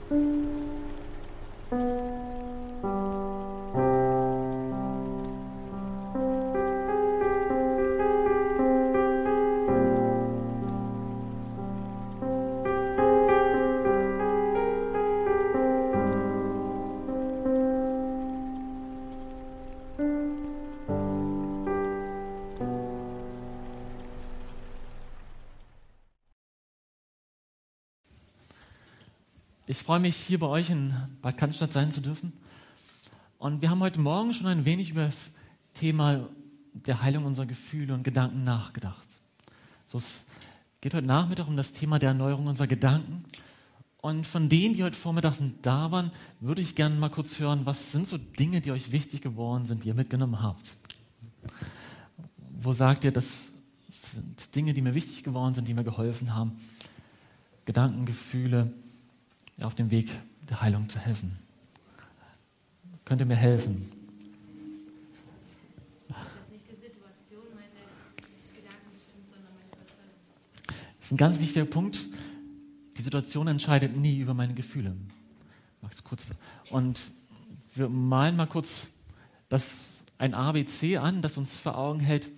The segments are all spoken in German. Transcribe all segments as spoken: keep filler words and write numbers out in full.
Ich freue mich, hier bei euch in Bad Cannstatt sein zu dürfen. Und wir haben heute Morgen schon ein wenig über das Thema der Heilung unserer Gefühle und Gedanken nachgedacht. So, es geht heute Nachmittag um das Thema der Erneuerung unserer Gedanken. Und von denen, die heute Vormittag da waren, würde ich gerne mal kurz hören, was sind so Dinge, die euch wichtig geworden sind, die ihr mitgenommen habt? Wo sagt ihr, das sind Dinge, die mir wichtig geworden sind, die mir geholfen haben? Gedanken, Gefühle, auf dem Weg der Heilung zu helfen. Könnt ihr mir helfen? Dass nicht die Situation meine Gedanken bestimmt, sondern meine Überzeugung. Das ist ein ganz wichtiger Punkt. Die Situation entscheidet nie über meine Gefühle. Mag's kurz. Und wir malen mal kurz das, ein A B C an, das uns vor Augen hält,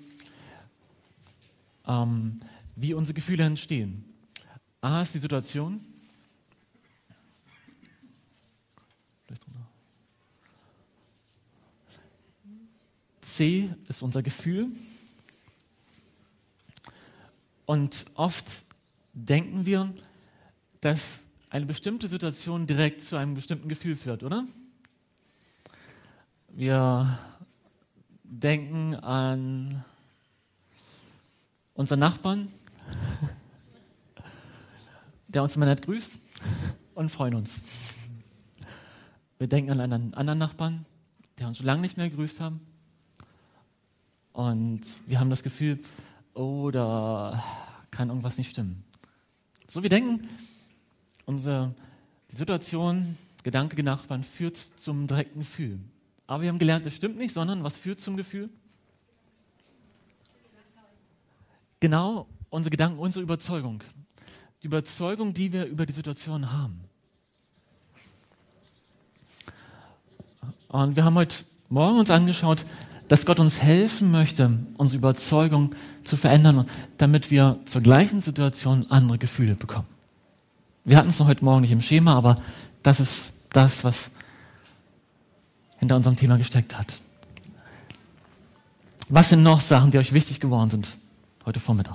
ähm, wie unsere Gefühle entstehen. A ist die Situation. C ist unser Gefühl. Und oft denken wir, dass eine bestimmte Situation direkt zu einem bestimmten Gefühl führt, oder? Wir denken an unseren Nachbarn, der uns immer nett grüßt, und freuen uns. Wir denken an einen anderen Nachbarn, der uns schon lange nicht mehr gegrüßt haben. Und wir haben das Gefühl, oh, da kann irgendwas nicht stimmen. So, wir denken, unsere die Situation, Gedanke, Nachbarn, führt zum direkten Gefühl. Aber wir haben gelernt, das stimmt nicht, sondern was führt zum Gefühl? Genau, unsere Gedanken, unsere Überzeugung. Die Überzeugung, die wir über die Situation haben. Und wir haben heute Morgen uns angeschaut, dass Gott uns helfen möchte, unsere Überzeugung zu verändern, damit wir zur gleichen Situation andere Gefühle bekommen. Wir hatten es noch heute Morgen nicht im Schema, aber das ist das, was hinter unserem Thema gesteckt hat. Was sind noch Sachen, die euch wichtig geworden sind heute Vormittag?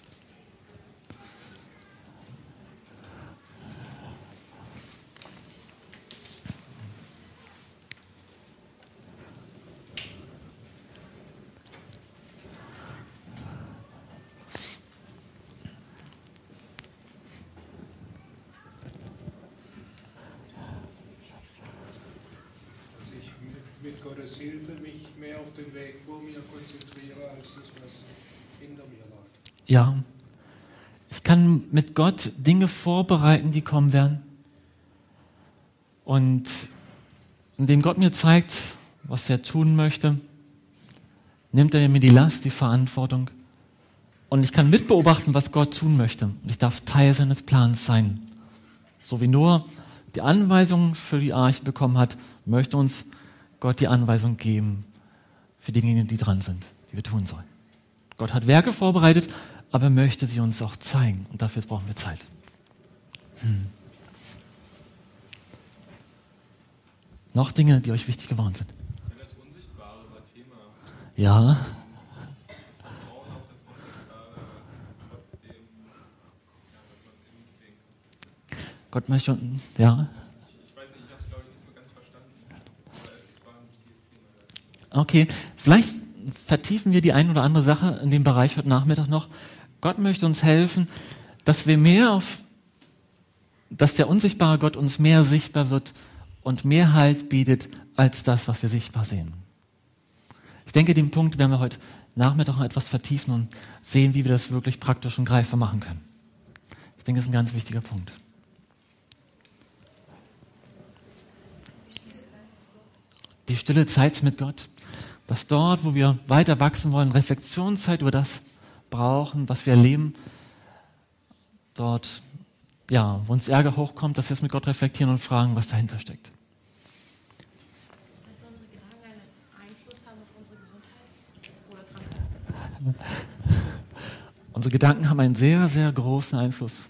Mit Gottes Hilfe mich mehr auf den Weg vor mir konzentriere, als das, was hinter mir lag. Ja, ich kann mit Gott Dinge vorbereiten, die kommen werden. Und indem Gott mir zeigt, was er tun möchte, nimmt er mir die Last, die Verantwortung. Und ich kann mitbeobachten, was Gott tun möchte. Und ich darf Teil seines Plans sein. So wie Noah die Anweisungen für die Arche bekommen hat, möchte uns Gott die Anweisung geben für die Dinge, die dran sind, die wir tun sollen. Gott hat Werke vorbereitet, aber er möchte sie uns auch zeigen. Und dafür brauchen wir Zeit. Hm. Noch Dinge, die euch wichtig geworden sind? Wenn das Unsichtbare war Thema. Ja. Das Vertrauen auf das Unsichtbare, trotzdem, ja, dass man es nicht sehen kann. Gott möchte, ja. Ich weiß nicht, ich habe es, glaube ich, nicht so ganz verstanden. Aber es war ein wichtiges Thema. Okay, vielleicht vertiefen wir die ein oder andere Sache in dem Bereich heute Nachmittag noch. Gott möchte uns helfen, dass wir mehr auf, dass der unsichtbare Gott uns mehr sichtbar wird und mehr Halt bietet als das, was wir sichtbar sehen. Ich denke, den Punkt werden wir heute Nachmittag noch etwas vertiefen und sehen, wie wir das wirklich praktisch und greifbar machen können. Ich denke, das ist ein ganz wichtiger Punkt. Die stille Zeit mit Gott, dass dort, wo wir weiter wachsen wollen, Reflexionszeit über das brauchen, was wir erleben, dort ja, wo uns Ärger hochkommt, dass wir es mit Gott reflektieren und fragen, was dahinter steckt. Dass unsere Gedanken einen Einfluss haben auf unsere Gesundheit oder Krankheit. Unsere Gedanken haben einen sehr, sehr großen Einfluss.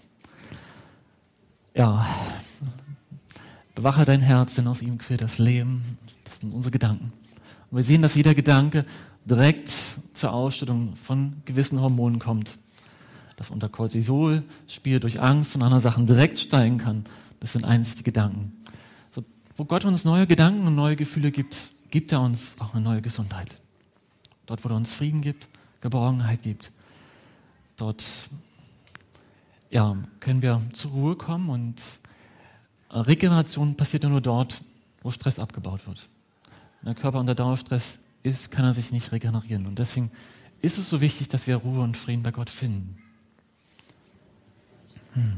Ja, bewache dein Herz, denn aus ihm quillt das Leben. Das sind unsere Gedanken. Und wir sehen, dass jeder Gedanke direkt zur Ausschüttung von gewissen Hormonen kommt. Dass unser Cortisolspiegel durch Angst und andere Sachen direkt steigen kann. Das sind einzig die Gedanken. So, wo Gott uns neue Gedanken und neue Gefühle gibt, gibt er uns auch eine neue Gesundheit. Dort, wo er uns Frieden gibt, Geborgenheit gibt, dort ja, können wir zur Ruhe kommen und Regeneration passiert ja nur dort, wo Stress abgebaut wird. Wenn der Körper unter Dauerstress ist, kann er sich nicht regenerieren. Und deswegen ist es so wichtig, dass wir Ruhe und Frieden bei Gott finden. Hm.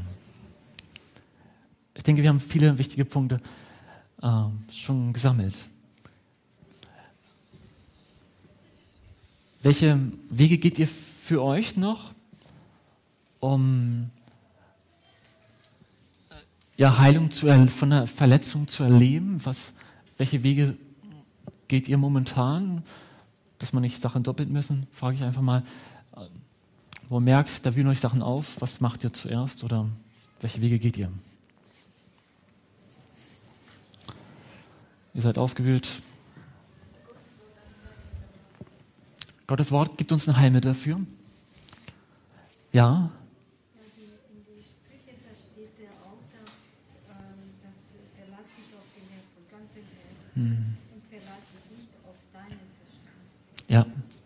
Ich denke, wir haben viele wichtige Punkte äh, schon gesammelt. Welche Wege geht ihr für euch noch, um ja, Heilung zu er- von einer Verletzung zu erleben? Was, welche Wege geht ihr momentan? Dass man nicht Sachen doppelt müssen, frage ich einfach mal. Wo ihr merkt, da wühlen euch Sachen auf, was macht ihr zuerst oder welche Wege geht ihr? Ihr seid aufgewühlt. Gottes Wort gibt uns ein Heilmittel dafür. Ja. Ja, die, in die Sprüche, da steht ja auch da, ähm, dass verlass dich auf den Herrn von ganzem Herzen Hm. und verlass dich nicht auf deinen Verstand. Ja.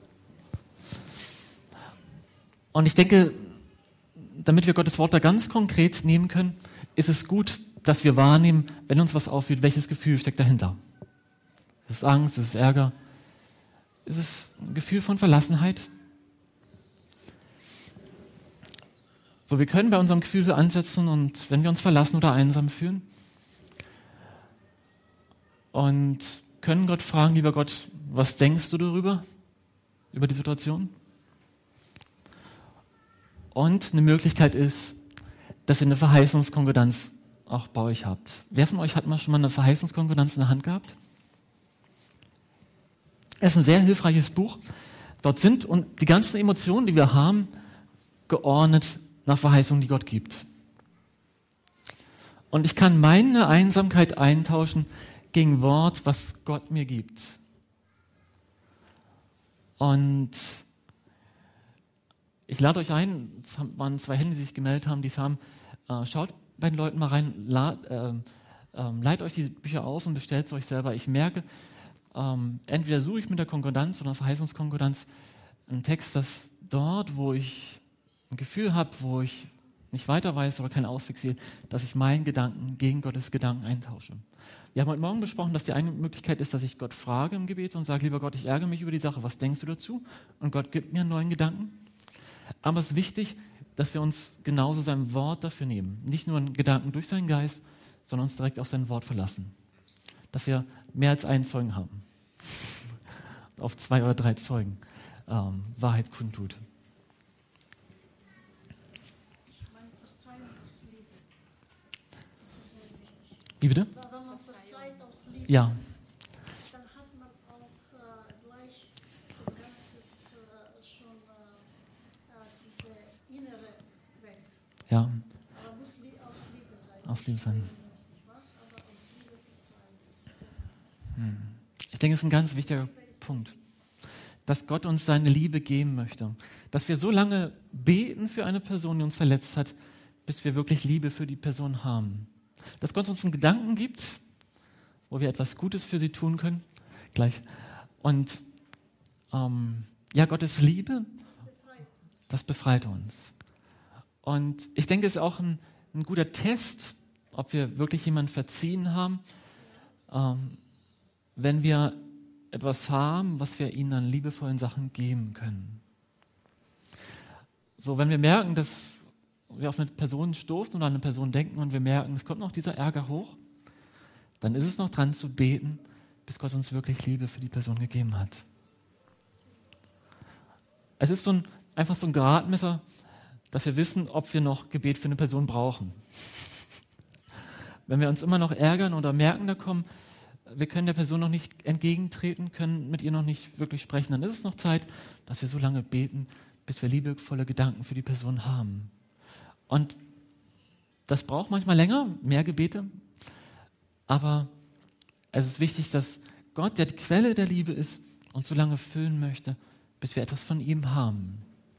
Und ich denke, damit wir Gottes Wort da ganz konkret nehmen können, ist es gut, dass wir wahrnehmen, wenn uns was auffühlt, welches Gefühl steckt dahinter. Ist es Angst, ist es Ärger, ist es ein Gefühl von Verlassenheit? So, wir können bei unserem Gefühl ansetzen und wenn wir uns verlassen oder einsam fühlen und können Gott fragen, lieber Gott, was denkst du darüber, über die Situation? Und eine Möglichkeit ist, dass ihr eine Verheißungskonkordanz auch bei euch habt. Wer von euch hat mal schon mal eine Verheißungskonkordanz in der Hand gehabt? Es ist ein sehr hilfreiches Buch. Dort sind und die ganzen Emotionen, die wir haben, geordnet nach Verheißungen, die Gott gibt. Und ich kann meine Einsamkeit eintauschen gegen Wort, was Gott mir gibt. Und ich lade euch ein, es waren zwei Hände, die sich gemeldet haben, die es haben, äh, schaut bei den Leuten mal rein, lad, äh, äh, leiht euch die Bücher auf und bestellt es euch selber. Ich merke, ähm, entweder suche ich mit der Konkordanz oder Verheißungskonkordanz einen Text, dass dort, wo ich ein Gefühl habe, wo ich nicht weiter weiß oder keinen Ausweg sehe, dass ich meinen Gedanken gegen Gottes Gedanken eintausche. Wir haben heute Morgen besprochen, dass die eine Möglichkeit ist, dass ich Gott frage im Gebet und sage, lieber Gott, ich ärgere mich über die Sache, was denkst du dazu? Und Gott gibt mir einen neuen Gedanken. Aber es ist wichtig, dass wir uns genauso sein Wort dafür nehmen. Nicht nur einen Gedanken durch seinen Geist, sondern uns direkt auf sein Wort verlassen. Dass wir mehr als einen Zeugen haben. Auf zwei oder drei Zeugen ähm, Wahrheit kundtut. Man verzeiht aus Liebe. Das ist sehr wichtig. Wie bitte? Wenn man verzeiht aus Liebe, Ja. dann hat man auch äh, gleich ein ganzes äh, schon äh, äh, diese innere weg. Ja, Aber muss li aus Liebe sein. aus Liebe sein. Ich weiß nicht was, aber aus Liebe verzeihen. Das ist sehr Hm. Ich denke, es ist ein ganz wichtiger Punkt, dass Gott uns seine Liebe geben möchte. Dass wir so lange beten für eine Person, die uns verletzt hat, bis wir wirklich Liebe für die Person haben. Dass Gott uns einen Gedanken gibt, wo wir etwas Gutes für sie tun können. Gleich. Und ähm, ja, Gottes Liebe, das befreit uns. Und ich denke, es ist auch ein, ein guter Test, ob wir wirklich jemanden verziehen haben, ähm, wenn wir etwas haben, was wir ihnen an liebevollen Sachen geben können. So, wenn wir merken, dass wir auf eine Person stoßen oder an eine Person denken und wir merken, es kommt noch dieser Ärger hoch, dann ist es noch dran zu beten, bis Gott uns wirklich Liebe für die Person gegeben hat. Es ist so ein, einfach so ein Gradmesser, dass wir wissen, ob wir noch Gebet für eine Person brauchen. Wenn wir uns immer noch ärgern oder merken, da kommen, wir können der Person noch nicht entgegentreten, können mit ihr noch nicht wirklich sprechen, dann ist es noch Zeit, dass wir so lange beten, bis wir liebevolle Gedanken für die Person haben. Und das braucht manchmal länger, mehr Gebete, aber es ist wichtig, dass Gott, der die Quelle der Liebe ist, uns so lange füllen möchte, bis wir etwas von ihm haben.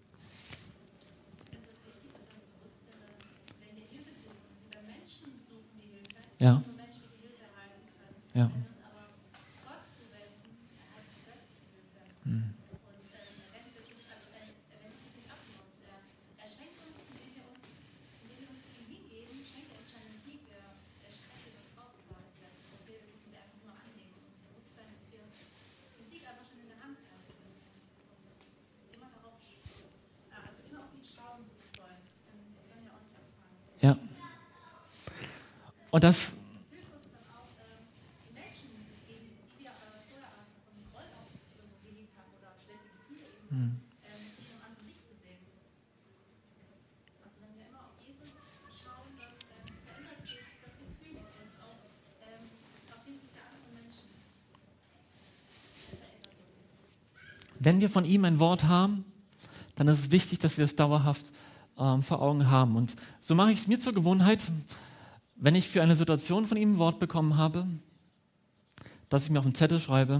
Es ist wichtig, dass wir uns bewusst sind, dass wenn wir Hilfe suchen, dass wir bei Menschen suchen, die Hilfe, Ja. nur Menschen, die Hilfe erhalten können. Ja. Wenn wir uns aber Gott zuwenden, erhalten wir göttliche Hilfe. Hm. Und ähm, er wendet wirklich, also er, er wendet sich nicht ab von uns. Er, er schenkt uns, indem wir uns, indem wir uns ihm hingeben, schenkt er uns schon einen Sieg, der, der Stress in uns rausgebracht wird. Und wir müssen sie einfach nur annehmen und uns bewusst sein, dass wir den Sieg einfach schon in der Hand haben. Und immer darauf, also immer auf ihn schauen sollen. Dann können wir auch nicht abfangen. Ja. Und das, Es hilft uns dann auch, ähm, die Menschen, die, die wir äh, vorher von Groll auch irgendwo geliebt haben oder schlechte Gefühle eben, ähm, sie in einem anderen Licht zu sehen. Also wenn wir immer auf Jesus schauen, dann ähm, verändert sich das Gefühl in uns auch ähm, auf hinsichtlich der anderen Menschen. Das verändert uns. wenn wir von ihm ein Wort haben, dann ist es wichtig, dass wir es dauerhaft ähm, vor Augen haben. Und so mache ich es mir zur Gewohnheit, wenn ich für eine Situation von ihm ein Wort bekommen habe, dass ich mir auf einen Zettel schreibe,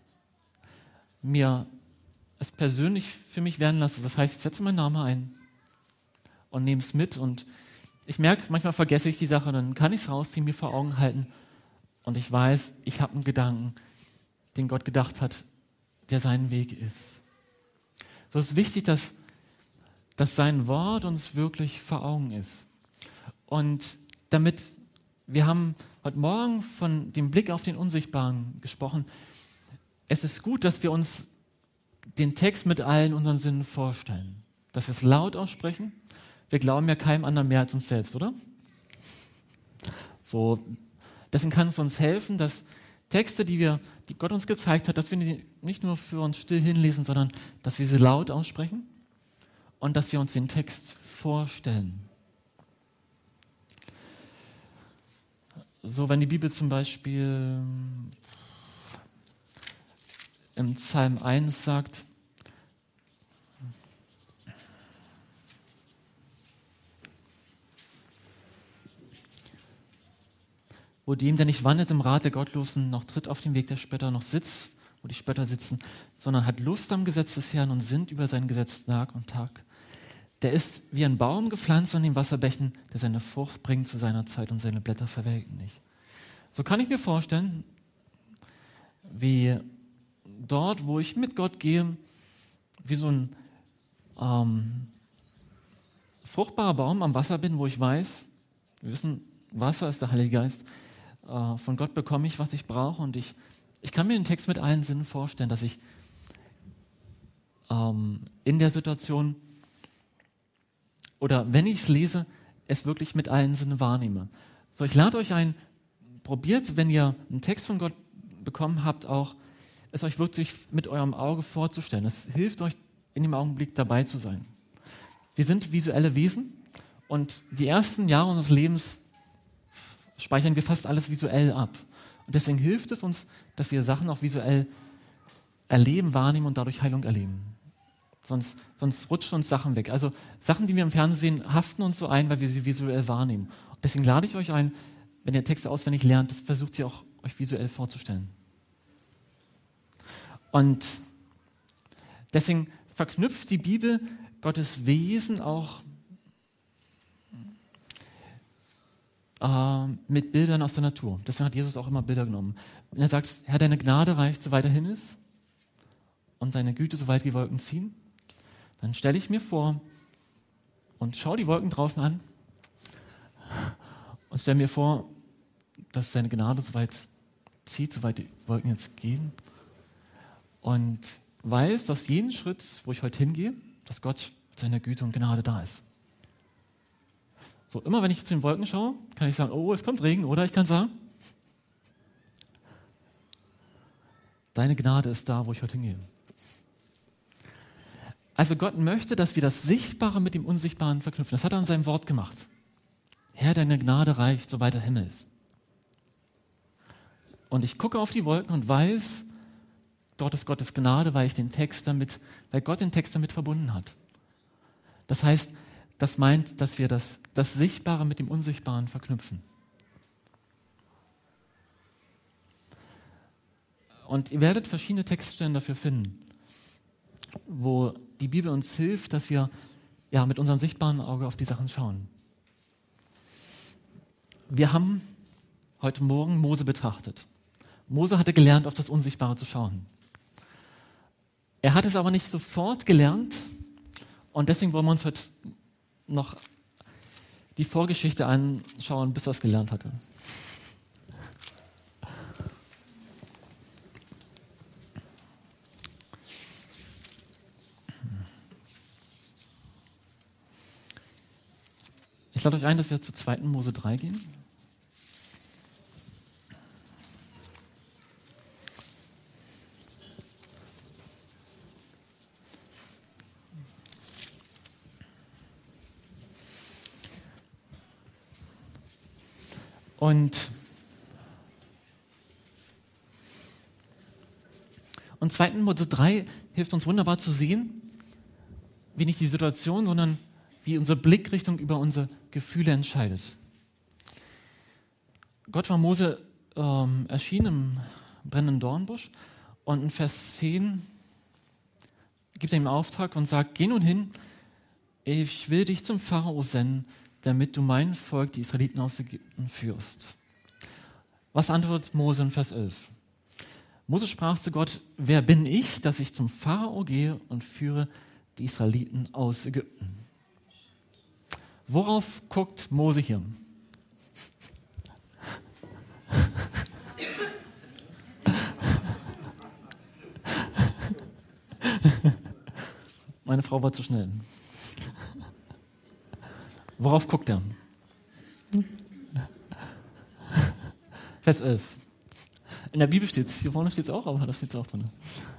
mir es persönlich für mich werden lasse. Das heißt, ich setze meinen Namen ein und nehme es mit. Und ich merke, manchmal vergesse ich die Sache, dann kann ich es rausziehen, mir vor Augen halten. Und ich weiß, ich habe einen Gedanken, den Gott gedacht hat, der sein Weg ist. So ist es wichtig, dass, dass sein Wort uns wirklich vor Augen ist. Und damit, wir haben heute Morgen von dem Blick auf den Unsichtbaren gesprochen. Es ist gut, dass wir uns den Text mit allen unseren Sinnen vorstellen. Dass wir es laut aussprechen. Wir glauben ja keinem anderen mehr als uns selbst, oder? So, deswegen kann es uns helfen, dass Texte, die, wir, die Gott uns gezeigt hat, dass wir die nicht nur für uns still hinlesen, sondern dass wir sie laut aussprechen und dass wir uns den Text vorstellen. So, wenn die Bibel zum Beispiel im Psalm eins sagt, wo dem, der nicht wandelt im Rat der Gottlosen, noch tritt auf den Weg der Spötter, noch sitzt, wo die Spötter sitzen, sondern hat Lust am Gesetz des Herrn und sinnt über sein Gesetz Tag und Tag. Der ist wie ein Baum gepflanzt an den Wasserbächen, der seine Frucht bringt zu seiner Zeit und seine Blätter verwelken nicht. So kann ich mir vorstellen, wie dort, wo ich mit Gott gehe, wie so ein ähm, fruchtbarer Baum am Wasser bin, wo ich weiß, wir wissen, Wasser ist der Heilige Geist, äh, von Gott bekomme ich, was ich brauche, und ich, ich kann mir den Text mit allen Sinnen vorstellen, dass ich ähm, in der Situation oder wenn ich es lese, es wirklich mit allen Sinnen wahrnehme. So, ich lade euch ein, probiert, wenn ihr einen Text von Gott bekommen habt, auch es euch wirklich mit eurem Auge vorzustellen. Es hilft euch, in dem Augenblick dabei zu sein. Wir sind visuelle Wesen und die ersten Jahre unseres Lebens speichern wir fast alles visuell ab. Und deswegen hilft es uns, dass wir Sachen auch visuell erleben, wahrnehmen und dadurch Heilung erleben. Sonst, sonst rutschen uns Sachen weg. Also Sachen, die wir im Fernsehen sehen, haften uns so ein, weil wir sie visuell wahrnehmen. Und deswegen lade ich euch ein, wenn ihr Texte auswendig lernt, versucht sie auch euch visuell vorzustellen. Und deswegen verknüpft die Bibel Gottes Wesen auch äh, mit Bildern aus der Natur. Deswegen hat Jesus auch immer Bilder genommen. Wenn er sagt, Herr, deine Gnade reicht, so weit der Himmel ist und deine Güte, so weit die Wolken ziehen, dann stelle ich mir vor und schaue die Wolken draußen an und stelle mir vor, dass seine Gnade so weit zieht, so weit die Wolken jetzt gehen, und weiß, dass jeden Schritt, wo ich heute hingehe, dass Gott mit seiner Güte und Gnade da ist. So, immer wenn ich zu den Wolken schaue, kann ich sagen, oh, es kommt Regen, oder ich kann sagen, deine Gnade ist da, wo ich heute hingehe. Also Gott möchte, dass wir das Sichtbare mit dem Unsichtbaren verknüpfen. Das hat er in seinem Wort gemacht. Herr, deine Gnade reicht, soweit der Himmel ist. Und ich gucke auf die Wolken und weiß, dort ist Gottes Gnade, weil ich den Text damit, weil Gott den Text damit verbunden hat. Das heißt, das meint, dass wir das, das Sichtbare mit dem Unsichtbaren verknüpfen. Und ihr werdet verschiedene Textstellen dafür finden, wo die Bibel uns hilft, dass wir ja, mit unserem sichtbaren Auge auf die Sachen schauen. Wir haben heute Morgen Mose betrachtet. Mose hatte gelernt, auf das Unsichtbare zu schauen. Er hat es aber nicht sofort gelernt und deswegen wollen wir uns heute noch die Vorgeschichte anschauen, bis er es gelernt hatte. Ich lade euch ein, dass wir zu zweiten Mose drei gehen. Und, und zweiten Mose drei hilft uns wunderbar zu sehen, wie nicht die Situation, sondern wie unsere Blickrichtung über unsere Gefühle entscheidet. Gott war Mose ähm, erschienen im brennenden Dornbusch und in Vers zehn gibt er ihm Auftrag und sagt, geh nun hin, ich will dich zum Pharao senden, damit du mein Volk, die Israeliten aus Ägypten, führst. Was antwortet Mose in Vers elf? Mose sprach zu Gott, wer bin ich, dass ich zum Pharao gehe und führe die Israeliten aus Ägypten? Worauf guckt Mose hier? Meine Frau war zu schnell. Worauf guckt er? Vers elf. In der Bibel steht es, hier vorne steht es auch, aber da steht es auch drin.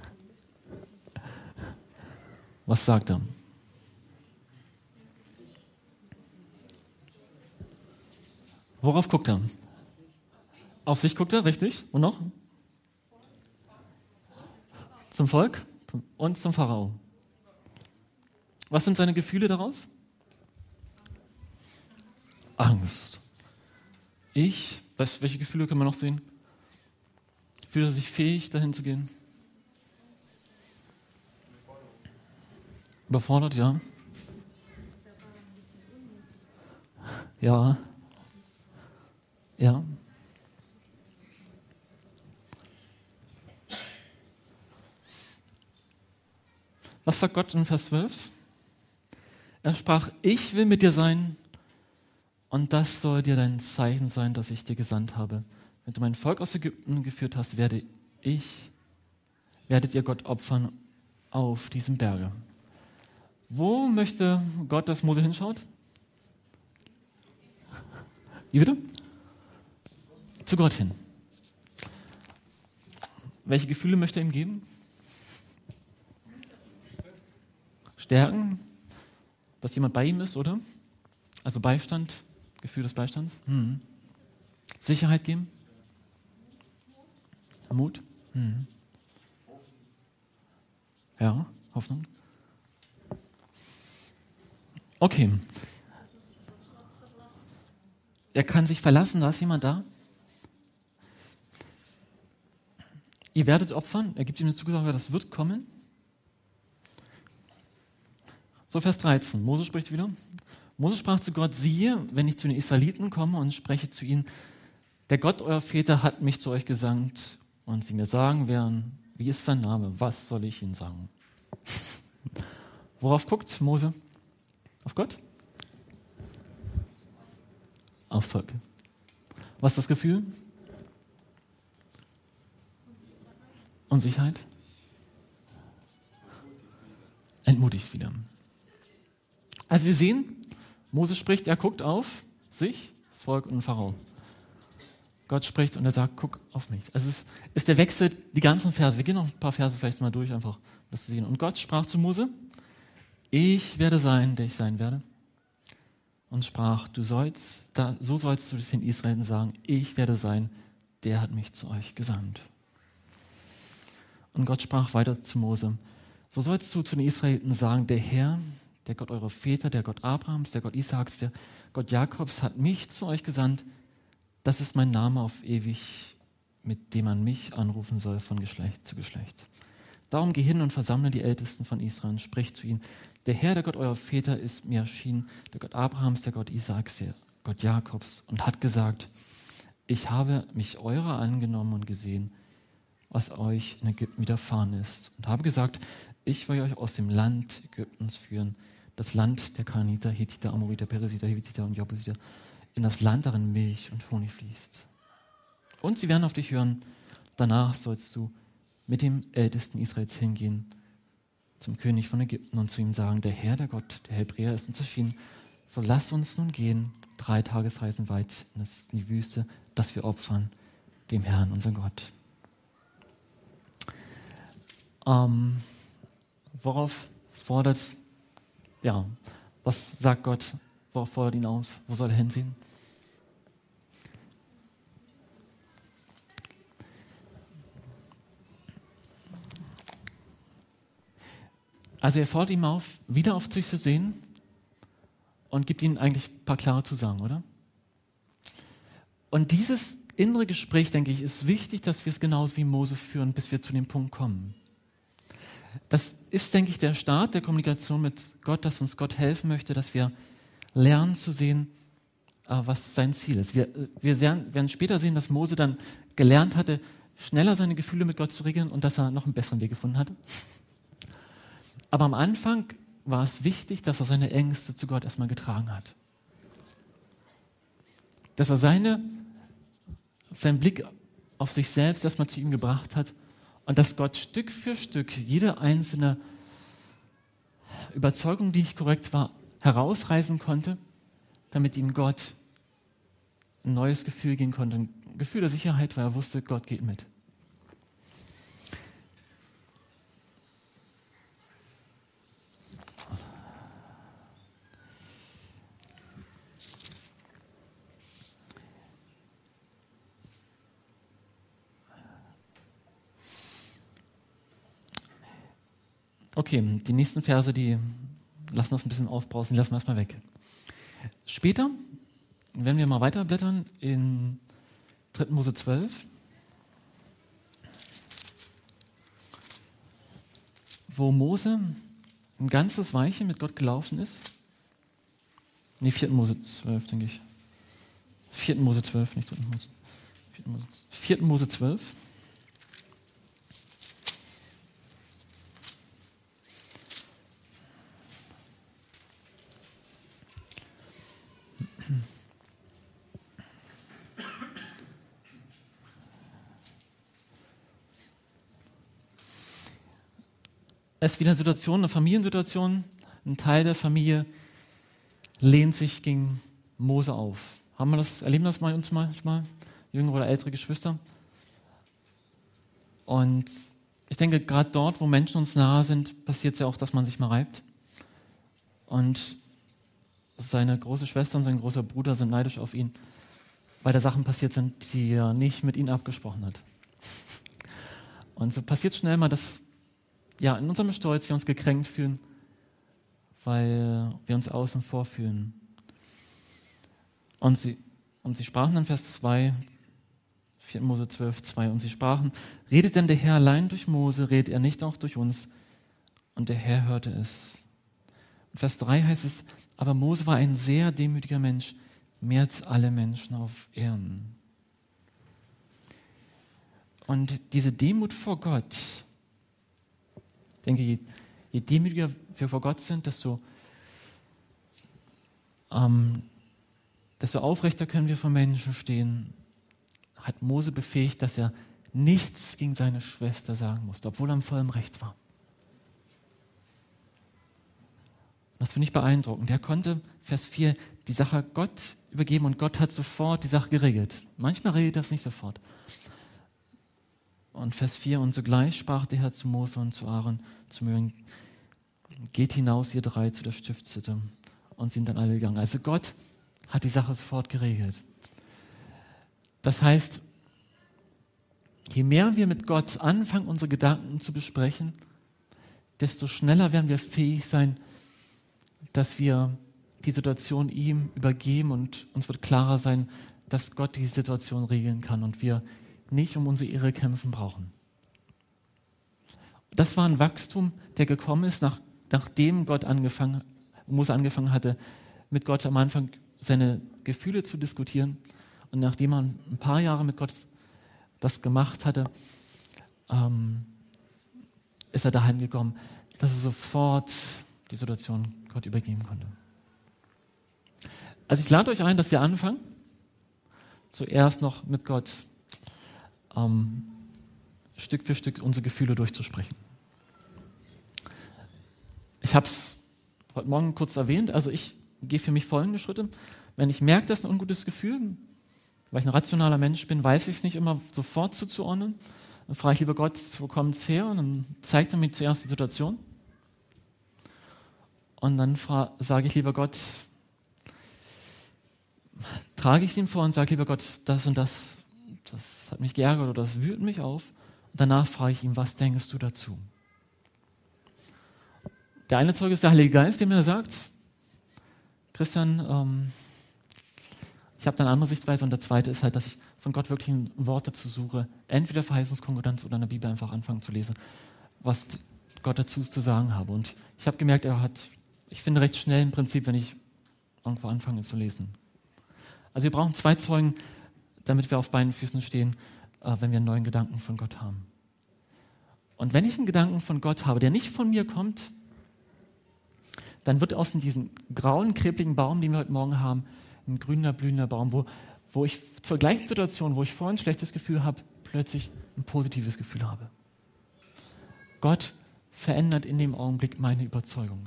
Was sagt er? Worauf guckt er? Auf sich guckt er, richtig. Und noch? Zum Volk und zum Pharao. Was sind seine Gefühle daraus? Angst. Ich, was, welche Gefühle können wir noch sehen? Fühlt er sich fähig, dahin zu gehen? Überfordert, ja. Ja. Ja. Was sagt Gott in Vers zwölf? Er sprach, ich will mit dir sein und das soll dir dein Zeichen sein, das ich dir gesandt habe. Wenn du mein Volk aus Ägypten geführt hast, werde ich, werdet ihr Gott opfern auf diesem Berge. Wo möchte Gott, dass Mose hinschaut? Wie bitte? Zu Gott hin. Welche Gefühle möchte er ihm geben? Stärken, dass jemand bei ihm ist, oder? Also Beistand, Gefühl des Beistands. Hm. Sicherheit geben. Mut. Hm. Ja, Hoffnung. Okay. Er kann sich verlassen, da ist jemand da. Ihr werdet opfern, er gibt ihm eine Zusage, das wird kommen. So, Vers dreizehn, Mose spricht wieder. Mose sprach zu Gott, siehe, wenn ich zu den Israeliten komme und spreche zu ihnen, der Gott eurer Väter hat mich zu euch gesandt und sie mir sagen werden, wie ist sein Name, was soll ich ihnen sagen? Worauf guckt Mose? Auf Gott? Aufs Volk. Was ist das Gefühl? Unsicherheit? Entmutigt wieder. Also wir sehen, Mose spricht, er guckt auf sich, das Volk und den Pharao. Gott spricht und er sagt, guck auf mich. Also es ist der Wechsel, die ganzen Verse. Wir gehen noch ein paar Verse vielleicht mal durch, einfach das zu sehen. Und Gott sprach zu Mose, ich werde sein, der ich sein werde. Und sprach, du sollst, da, so sollst du den Israeliten sagen, ich werde sein, der hat mich zu euch gesandt. Und Gott sprach weiter zu Mose, so sollst du zu den Israeliten sagen, der Herr, der Gott eurer Väter, der Gott Abrahams, der Gott Isaaks, der Gott Jakobs hat mich zu euch gesandt. Das ist mein Name auf ewig, mit dem man mich anrufen soll von Geschlecht zu Geschlecht. Darum geh hin und versammle die Ältesten von Israel und sprich zu ihnen. Der Herr, der Gott eurer Väter, ist mir erschienen, der Gott Abrahams, der Gott Isaaks, der Gott Jakobs, und hat gesagt, ich habe mich eurer angenommen und gesehen, was euch in Ägypten widerfahren ist. Und habe gesagt, ich will euch aus dem Land Ägyptens führen, das Land der Kananiter, Hethiter, Amoriter, Peresiter, Hiviter und Jebusiter, in das Land, darin Milch und Honig fließt. Und sie werden auf dich hören. Danach sollst du mit dem Ältesten Israels hingehen, zum König von Ägypten, und zu ihm sagen, der Herr, der Gott, der Hebräer ist uns erschienen. So lass uns nun gehen, drei Tagesreisen weit in die Wüste, dass wir opfern dem Herrn, unser Gott. Ähm, worauf fordert, ja, was sagt Gott, worauf fordert ihn auf, wo soll er hinsehen? Also er fordert ihn auf, wieder auf sich zu sehen und gibt ihm eigentlich ein paar klare Zusagen, oder? Und dieses innere Gespräch, denke ich, ist wichtig, dass wir es genauso wie Mose führen, bis wir zu dem Punkt kommen. Das ist, denke ich, der Start der Kommunikation mit Gott, dass uns Gott helfen möchte, dass wir lernen zu sehen, was sein Ziel ist. Wir, wir werden später sehen, dass Mose dann gelernt hatte, schneller seine Gefühle mit Gott zu regeln und dass er noch einen besseren Weg gefunden hatte. Aber am Anfang war es wichtig, dass er seine Ängste zu Gott erstmal getragen hat. Dass er seine, seinen Blick auf sich selbst erstmal zu ihm gebracht hat und dass Gott Stück für Stück jede einzelne Überzeugung, die nicht korrekt war, herausreißen konnte, damit ihm Gott ein neues Gefühl geben konnte. Ein Gefühl der Sicherheit, weil er wusste, Gott geht mit. Okay, die nächsten Verse, die lassen das ein bisschen aufbrausen, die lassen wir erstmal weg. Später, wenn wir mal weiterblättern, in dritter Mose zwölf, wo Mose ein ganzes Weilchen mit Gott gelaufen ist. Nee, vierter Mose zwölf, denke ich. vierter Mose zwölf, nicht dritter Mose. vierter Mose zwölf. Es ist wieder eine Situation, eine Familiensituation. Ein Teil der Familie lehnt sich gegen Mose auf. Haben wir das, erleben das mal uns manchmal, jüngere oder ältere Geschwister? Und ich denke, gerade dort, wo Menschen uns nahe sind, passiert es ja auch, dass man sich mal reibt. Und seine große Schwester und sein großer Bruder sind neidisch auf ihn, weil da Sachen passiert sind, die er nicht mit ihnen abgesprochen hat. Und so passiert schnell mal, dass ja, in unserem Stolz wir uns gekränkt fühlen, weil wir uns außen vor fühlen. Und sie, und sie sprachen dann Vers zwei, vierter Mose zwölf, zwei, und sie sprachen, redet denn der Herr allein durch Mose, redet er nicht auch durch uns? Und der Herr hörte es. In Vers drei heißt es, aber Mose war ein sehr demütiger Mensch, mehr als alle Menschen auf Erden. Und diese Demut vor Gott, ich denke, je, je demütiger wir vor Gott sind, desto, ähm, desto aufrechter können wir vor Menschen stehen, hat Mose befähigt, dass er nichts gegen seine Schwester sagen musste, obwohl er im vollen Recht war. Das finde ich beeindruckend. Er konnte, Vers vier, die Sache Gott übergeben und Gott hat sofort die Sache geregelt. Manchmal regelt das nicht sofort. Und Vers vier, und sogleich sprach der Herr zu Mose und zu Aaron, zu mögen, geht hinaus, ihr drei, zu der Stiftshütte. Und sind dann alle gegangen. Also Gott hat die Sache sofort geregelt. Das heißt, je mehr wir mit Gott anfangen, unsere Gedanken zu besprechen, desto schneller werden wir fähig sein, dass wir die Situation ihm übergeben und uns wird klarer sein, dass Gott die Situation regeln kann und wir nicht um unsere Ehre kämpfen brauchen. Das war ein Wachstum, der gekommen ist, nach, nachdem Gott angefangen, Mose angefangen hatte, mit Gott am Anfang seine Gefühle zu diskutieren. Und nachdem er ein paar Jahre mit Gott das gemacht hatte, ähm, ist er daheim gekommen, dass er sofort die Situation Gott übergeben konnte. Also ich lade euch ein, dass wir anfangen, zuerst noch mit Gott ähm, Stück für Stück unsere Gefühle durchzusprechen. Ich habe es heute Morgen kurz erwähnt, also ich gehe für mich folgende Schritte. Wenn ich merke, das ist ein ungutes Gefühl, weil ich ein rationaler Mensch bin, weiß ich es nicht immer sofort zuzuordnen. Dann frage ich lieber Gott, wo kommt es her? Und dann zeigt er mir zuerst die Situation. Und dann fra- sage ich lieber Gott, trage ich es ihm vor und sage lieber Gott, das und das, das hat mich geärgert oder das wühlt mich auf. Und danach frage ich ihn, was denkst du dazu? Der eine Zeuge ist der Heilige Geist, der mir sagt, Christian, ähm, ich habe da eine andere Sichtweise und der zweite ist halt, dass ich von Gott wirklich ein Wort dazu suche, entweder Verheißungskonkordanz oder in der Bibel einfach anfangen zu lesen, was Gott dazu zu sagen habe. Und ich habe gemerkt, er hat, ich finde recht schnell im Prinzip, wenn ich irgendwo anfange zu lesen. Also wir brauchen zwei Zeugen, damit wir auf beiden Füßen stehen, äh, wenn wir einen neuen Gedanken von Gott haben. Und wenn ich einen Gedanken von Gott habe, der nicht von mir kommt, dann wird aus diesem grauen, krebligen Baum, den wir heute Morgen haben, ein grüner, blühender Baum, wo, wo ich zur gleichen Situation, wo ich vorhin ein schlechtes Gefühl habe, plötzlich ein positives Gefühl habe. Gott verändert in dem Augenblick meine Überzeugung.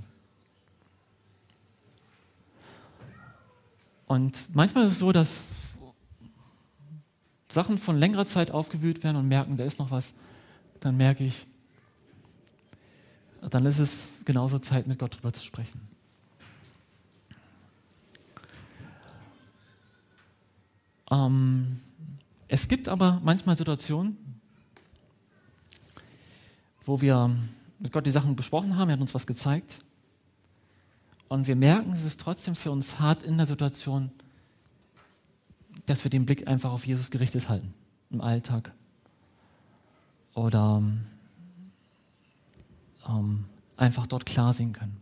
Und manchmal ist es so, dass Sachen von längerer Zeit aufgewühlt werden und merken, da ist noch was, dann merke ich, dann ist es genauso Zeit, mit Gott drüber zu sprechen. Ähm, es gibt aber manchmal Situationen, wo wir mit Gott die Sachen besprochen haben, er hat uns was gezeigt und wir merken, es ist trotzdem für uns hart in der Situation, dass wir den Blick einfach auf Jesus gerichtet halten, im Alltag oder ähm, einfach dort klar sehen können.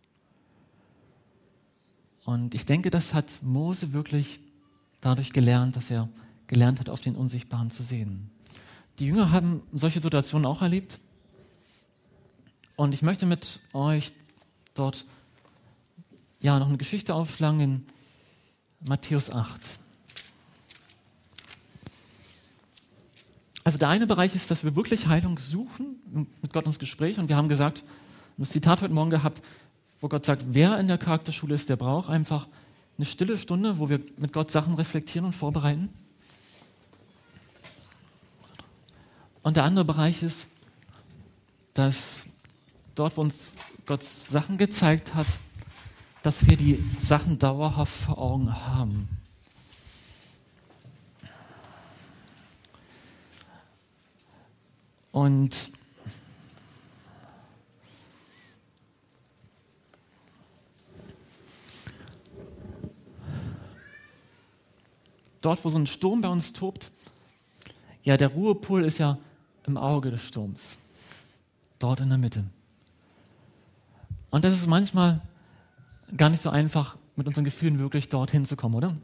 Und ich denke, das hat Mose wirklich dadurch gelernt, dass er gelernt hat, auf den Unsichtbaren zu sehen. Die Jünger haben solche Situationen auch erlebt. Und ich möchte mit euch dort ja noch eine Geschichte aufschlagen in Matthäus acht. Also der eine Bereich ist, dass wir wirklich Heilung suchen, mit Gott ins Gespräch. Und wir haben gesagt, das Zitat heute Morgen gehabt, wo Gott sagt, wer in der Charakterschule ist, der braucht einfach eine stille Stunde, wo wir mit Gott Sachen reflektieren und vorbereiten. Und der andere Bereich ist, dass dort, wo uns Gott Sachen gezeigt hat, dass wir die Sachen dauerhaft vor Augen haben. Und dort, wo so ein Sturm bei uns tobt, ja, der Ruhepol ist ja im Auge des Sturms, dort in der Mitte. Und das ist manchmal gar nicht so einfach, mit unseren Gefühlen wirklich dorthin zu kommen, oder?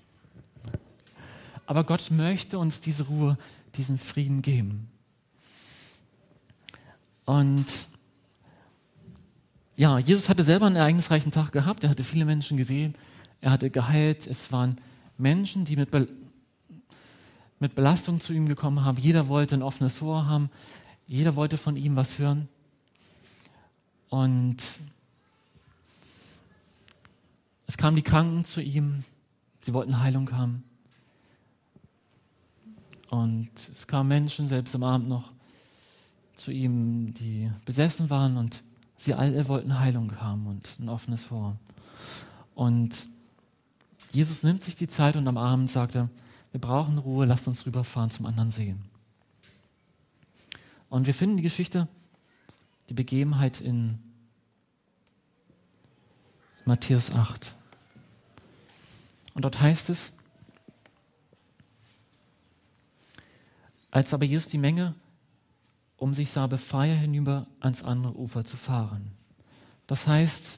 Aber Gott möchte uns diese Ruhe, diesen Frieden geben. Und ja, Jesus hatte selber einen ereignisreichen Tag gehabt. Er hatte viele Menschen gesehen. Er hatte geheilt. Es waren Menschen, die mit, Be- mit Belastung zu ihm gekommen haben. Jeder wollte ein offenes Ohr haben. Jeder wollte von ihm was hören. Und es kamen die Kranken zu ihm. Sie wollten Heilung haben. Und es kamen Menschen, selbst am Abend noch, zu ihm, die besessen waren und Sie alle wollten Heilung haben und ein offenes Ohr. Und Jesus nimmt sich die Zeit und am Abend sagt er, wir brauchen Ruhe, lasst uns rüberfahren zum anderen See. Und wir finden die Geschichte, die Begebenheit in Matthäus acht. Und dort heißt es, als aber Jesus die Menge um sich sah, befahl er hinüber ans andere Ufer zu fahren. Das heißt,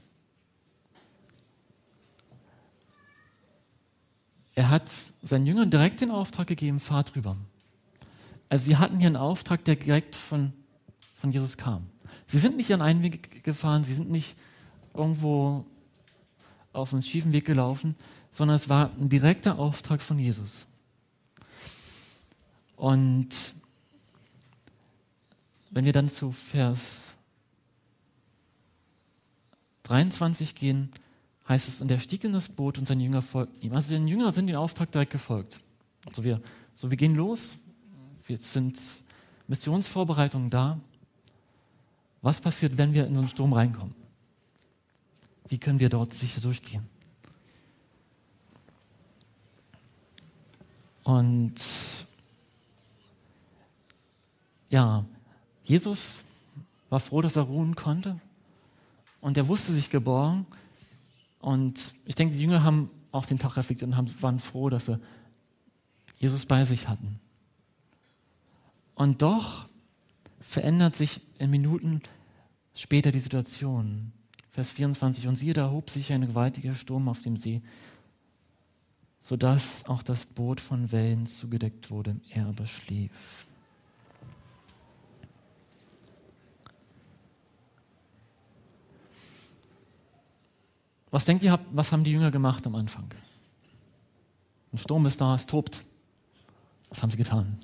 er hat seinen Jüngern direkt den Auftrag gegeben, fahrt rüber. Also sie hatten hier einen Auftrag, der direkt von, von Jesus kam. Sie sind nicht ihren Einweg gefahren, sie sind nicht irgendwo auf einen schiefen Weg gelaufen, sondern es war ein direkter Auftrag von Jesus. Und wenn wir dann zu Vers dreiundzwanzig gehen, heißt es, und er stieg in das Boot und seine Jünger folgten ihm. Also seine Jünger sind dem Auftrag direkt gefolgt. Also wir, so wir gehen los, jetzt sind Missionsvorbereitungen da. Was passiert, wenn wir in so einen Sturm reinkommen? Wie können wir dort sicher durchgehen? Und ja, Jesus war froh, dass er ruhen konnte und er wusste sich geborgen. Und ich denke, die Jünger haben auch den Tag reflektiert und haben, waren froh, dass sie Jesus bei sich hatten. Und doch verändert sich in Minuten später die Situation. Vers vierundzwanzig, und siehe, da hob sich ein gewaltiger Sturm auf dem See, sodass auch das Boot von Wellen zugedeckt wurde, er aber schlief. Was denkt ihr, was haben die Jünger gemacht am Anfang? Ein Sturm ist da, es tobt. Was haben sie getan?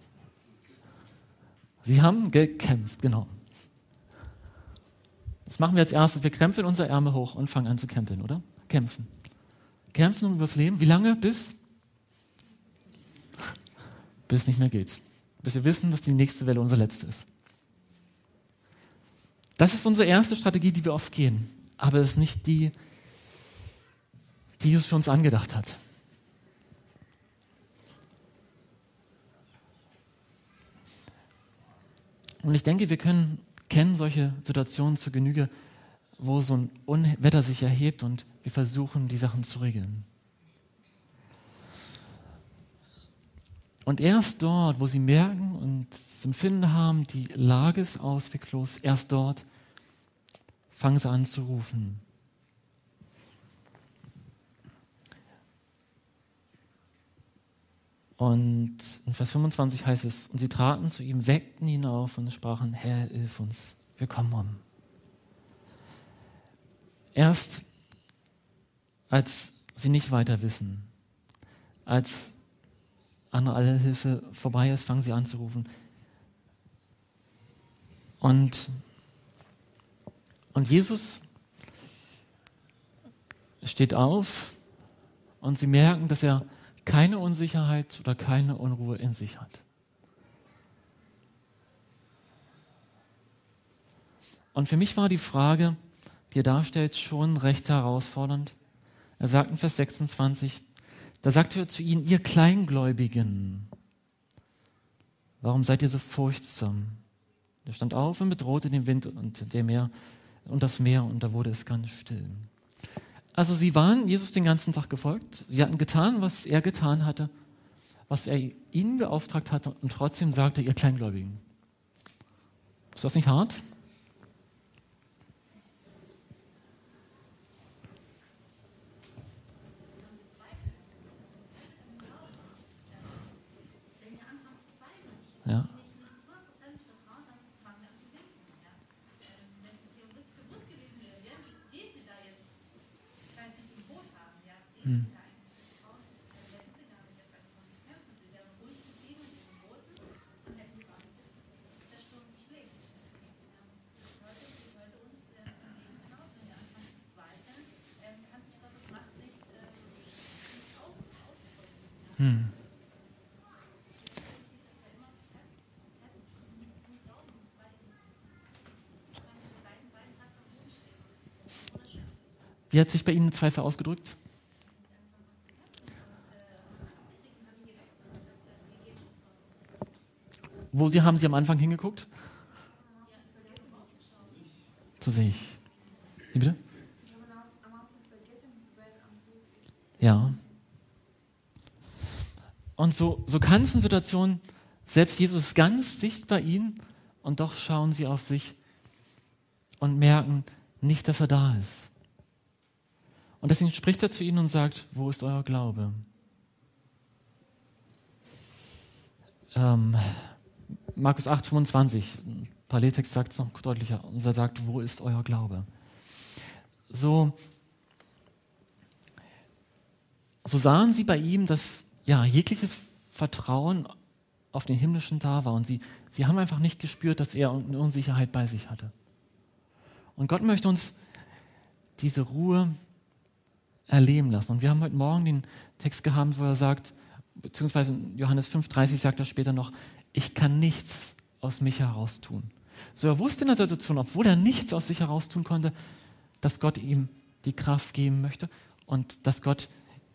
Sie haben gekämpft, genau. Das machen wir als erstes. Wir krempeln unsere Ärmel hoch und fangen an zu kämpfen, oder? Kämpfen. Kämpfen um das Leben. Wie lange? Bis? Bis es nicht mehr geht. Bis wir wissen, dass die nächste Welle unsere letzte ist. Das ist unsere erste Strategie, die wir oft gehen. Aber es ist nicht die, die Jesus für uns angedacht hat. Und ich denke, wir können kennen solche Situationen zur Genüge, wo so ein Unwetter sich erhebt und wir versuchen, die Sachen zu regeln. Und erst dort, wo sie merken und das Empfinden haben, die Lage ist ausweglos, erst dort fangen sie an zu rufen. Und in Vers fünfundzwanzig heißt es, und sie traten zu ihm, weckten ihn auf und sprachen, Herr, hilf uns, wir kommen um. Erst als sie nicht weiter wissen, als andere alle Hilfe vorbei ist, fangen sie an zu rufen. Und, und Jesus steht auf und sie merken, dass er keine Unsicherheit oder keine Unruhe in sich hat. Und für mich war die Frage, die er darstellt, schon recht herausfordernd. Er sagt in Vers sechsundzwanzig, da sagte er zu ihnen, ihr Kleingläubigen, warum seid ihr so furchtsam? Er stand auf und bedrohte den Wind und, der Meer, und das Meer, und da wurde es ganz still. Also sie waren Jesus den ganzen Tag gefolgt. Sie hatten getan, was er getan hatte, was er ihnen beauftragt hatte, und trotzdem sagte, ihr Kleingläubigen. Ist das nicht hart? Ja. Hm. Hm. Wie hat sich bei Ihnen Zweifel ausgedrückt? Wo Sie, haben Sie am Anfang hingeguckt? Zu sich. Wie bitte? Ja. Und so, so kann es in Situationen, selbst Jesus ist ganz dicht bei Ihnen und doch schauen Sie auf sich und merken nicht, dass er da ist. Und deswegen spricht er zu Ihnen und sagt, wo ist euer Glaube? Ähm, Markus acht, fünfundzwanzig, ein Paralleltext sagt es noch deutlicher, und er sagt, wo ist euer Glaube? So, so sahen sie bei ihm, dass ja, jegliches Vertrauen auf den Himmlischen da war und sie, sie haben einfach nicht gespürt, dass er eine Unsicherheit bei sich hatte. Und Gott möchte uns diese Ruhe erleben lassen. Und wir haben heute Morgen den Text gehabt, wo er sagt, beziehungsweise in Johannes fünf, dreißig sagt er später noch, ich kann nichts aus mich heraus tun. So, er wusste in der Situation, obwohl er nichts aus sich heraus tun konnte, dass Gott ihm die Kraft geben möchte und dass Gott,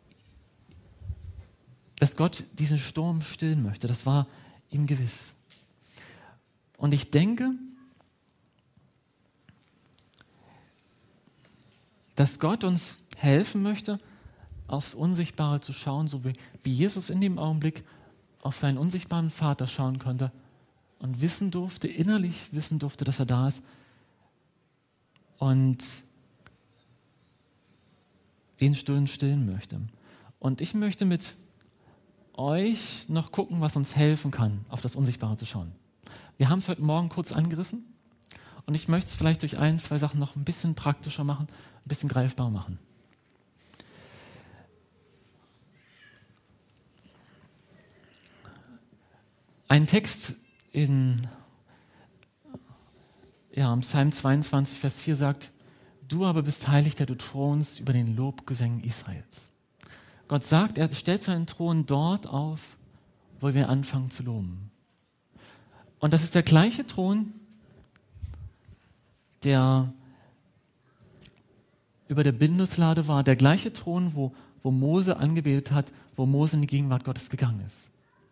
dass Gott diesen Sturm stillen möchte. Das war ihm gewiss. Und ich denke, dass Gott uns helfen möchte, aufs Unsichtbare zu schauen, so wie, wie Jesus in dem Augenblick auf seinen unsichtbaren Vater schauen konnte und wissen durfte, innerlich wissen durfte, dass er da ist und den Sturm stillen möchte. Und ich möchte mit euch noch gucken, was uns helfen kann, auf das Unsichtbare zu schauen. Wir haben es heute Morgen kurz angerissen und ich möchte es vielleicht durch ein, zwei Sachen noch ein bisschen praktischer machen, ein bisschen greifbar machen. Ein Text in ja, im Psalm zweiundzwanzig, Vers vier sagt, du aber bist heilig, der du thronst über den Lobgesängen Israels. Gott sagt, er stellt seinen Thron dort auf, wo wir anfangen zu loben. Und das ist der gleiche Thron, der über der Bundeslade war, der gleiche Thron, wo, wo Mose angebetet hat, wo Mose in die Gegenwart Gottes gegangen ist.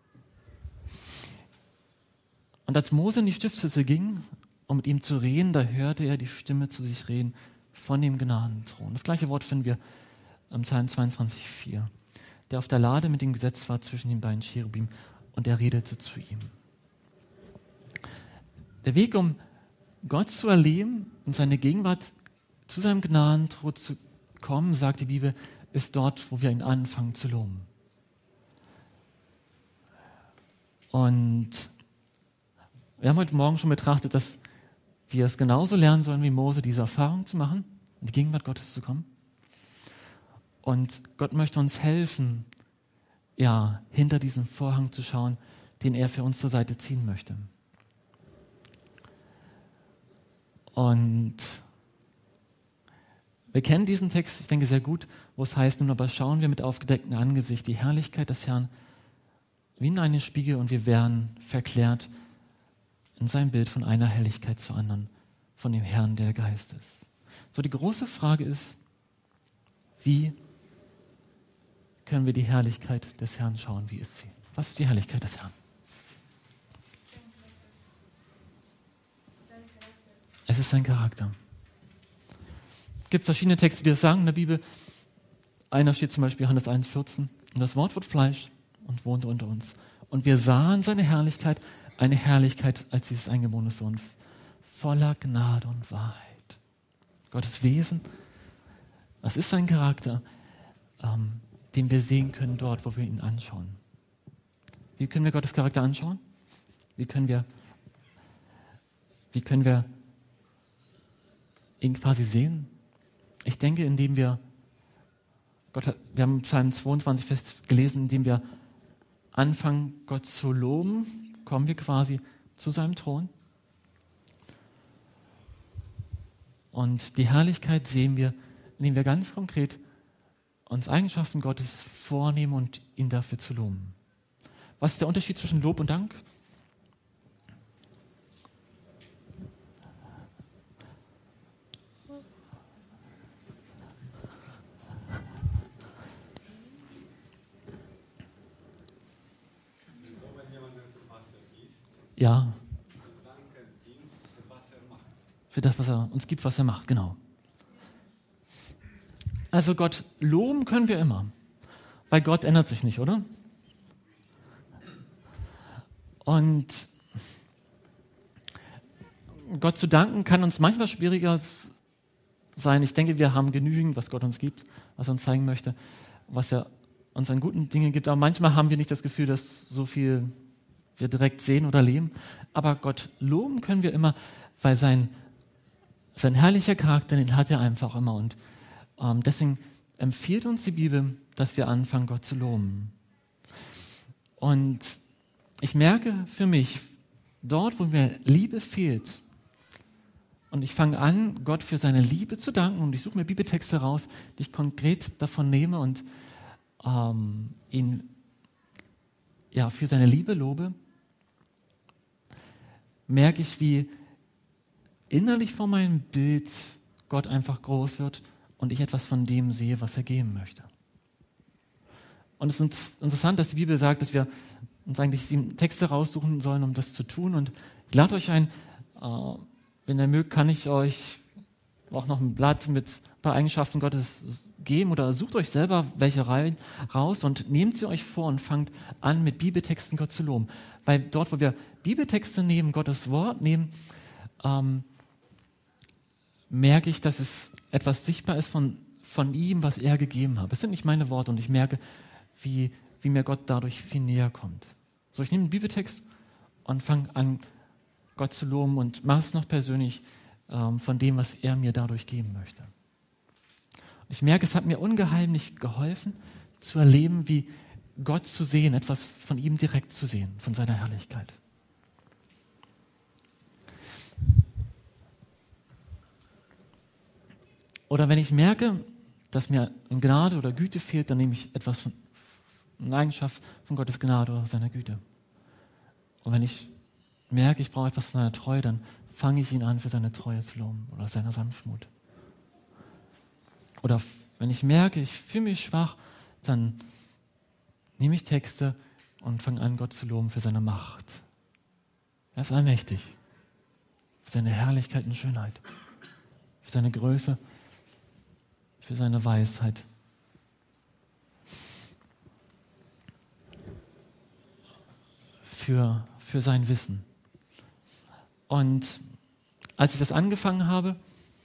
Und als Mose in die Stiftshütte ging, um mit ihm zu reden, da hörte er die Stimme zu sich reden von dem Gnadenthron. Das gleiche Wort finden wir im Psalm zweiundzwanzig, vier. Der auf der Lade mit dem Gesetz war zwischen den beiden Cherubim und er redete zu ihm. Der Weg, um Gott zu erleben und seine Gegenwart zu seinem Gnadenthron zu kommen, sagt die Bibel, ist dort, wo wir ihn anfangen zu loben. Und wir haben heute Morgen schon betrachtet, dass wir es genauso lernen sollen wie Mose, diese Erfahrung zu machen, in die Gegenwart Gottes zu kommen. Und Gott möchte uns helfen, ja, hinter diesem Vorhang zu schauen, den er für uns zur Seite ziehen möchte. Und wir kennen diesen Text, ich denke, sehr gut, wo es heißt, nun aber schauen wir mit aufgedecktem Angesicht die Herrlichkeit des Herrn wie in einen Spiegel und wir werden verklärt in sein Bild von einer Helligkeit zur anderen, von dem Herrn, der der Geist ist. So, die große Frage ist, wie können wir die Herrlichkeit des Herrn schauen? Wie ist sie? Was ist die Herrlichkeit des Herrn? Es ist sein Charakter. Es gibt verschiedene Texte, die das sagen in der Bibel. Einer steht zum Beispiel Johannes eins, vierzehn. Und das Wort wird Fleisch und wohnte unter uns. Und wir sahen seine Herrlichkeit, eine Herrlichkeit als dieses eingeborene Sohn, voller Gnade und Wahrheit. Gottes Wesen, was ist sein Charakter, ähm, den wir sehen können dort, wo wir ihn anschauen. Wie können wir Gottes Charakter anschauen? Wie können wir, wie können wir ihn quasi sehen? Ich denke, indem wir, Gott hat, wir haben Psalm zweiundzwanzig fest gelesen, indem wir anfangen, Gott zu loben, kommen wir quasi zu seinem Thron. Und die Herrlichkeit sehen wir, indem wir ganz konkret uns Eigenschaften Gottes vornehmen und ihn dafür zu loben. Was ist der Unterschied zwischen Lob und Dank? Ja. Für das, was er uns gibt, was er macht, genau. Also Gott loben können wir immer, weil Gott ändert sich nicht, oder? Und Gott zu danken kann uns manchmal schwieriger sein. Ich denke, wir haben genügend, was Gott uns gibt, was er uns zeigen möchte, was er uns an guten Dingen gibt. Aber manchmal haben wir nicht das Gefühl, dass so viel wir direkt sehen oder leben. Aber Gott loben können wir immer, weil sein, sein herrlicher Charakter, den hat er einfach immer. Und ähm, deswegen empfiehlt uns die Bibel, dass wir anfangen, Gott zu loben. Und ich merke für mich, dort, wo mir Liebe fehlt, und ich fange an, Gott für seine Liebe zu danken, und ich suche mir Bibeltexte raus, die ich konkret davon nehme und ähm, ihn ja, für seine Liebe lobe, merke ich, wie innerlich vor meinem Bild Gott einfach groß wird und ich etwas von dem sehe, was er geben möchte. Und es ist interessant, dass die Bibel sagt, dass wir uns eigentlich sieben Texte raussuchen sollen, um das zu tun. Und ich lade euch ein, äh, wenn ihr mögt, kann ich euch auch noch ein Blatt mit ein paar Eigenschaften Gottes geben oder sucht euch selber welche Reihen raus und nehmt sie euch vor und fangt an, mit Bibeltexten Gott zu loben. Weil dort, wo wir Bibeltexte nehmen, Gottes Wort nehmen, ähm, merke ich, dass es etwas sichtbar ist von, von ihm, was er gegeben hat. Das sind nicht meine Worte und ich merke, wie, wie mir Gott dadurch viel näher kommt. So, ich nehme einen Bibeltext und fange an, Gott zu loben und mache es noch persönlich ähm, von dem, was er mir dadurch geben möchte. Ich merke, es hat mir ungeheimlich geholfen, zu erleben, wie Gott zu sehen, etwas von ihm direkt zu sehen, von seiner Herrlichkeit. Oder wenn ich merke, dass mir Gnade oder Güte fehlt, dann nehme ich etwas von eine Eigenschaft von Gottes Gnade oder seiner Güte. Und wenn ich merke, ich brauche etwas von seiner Treue, dann fange ich ihn an, für seine Treue zu loben oder seiner Sanftmut. Oder wenn ich merke, ich fühle mich schwach, dann nehme ich Texte und fange an, Gott zu loben für seine Macht. Er ist allmächtig. Für seine Herrlichkeit und Schönheit. Für seine Größe. Für seine Weisheit. Für, für sein Wissen. Und als ich das angefangen habe,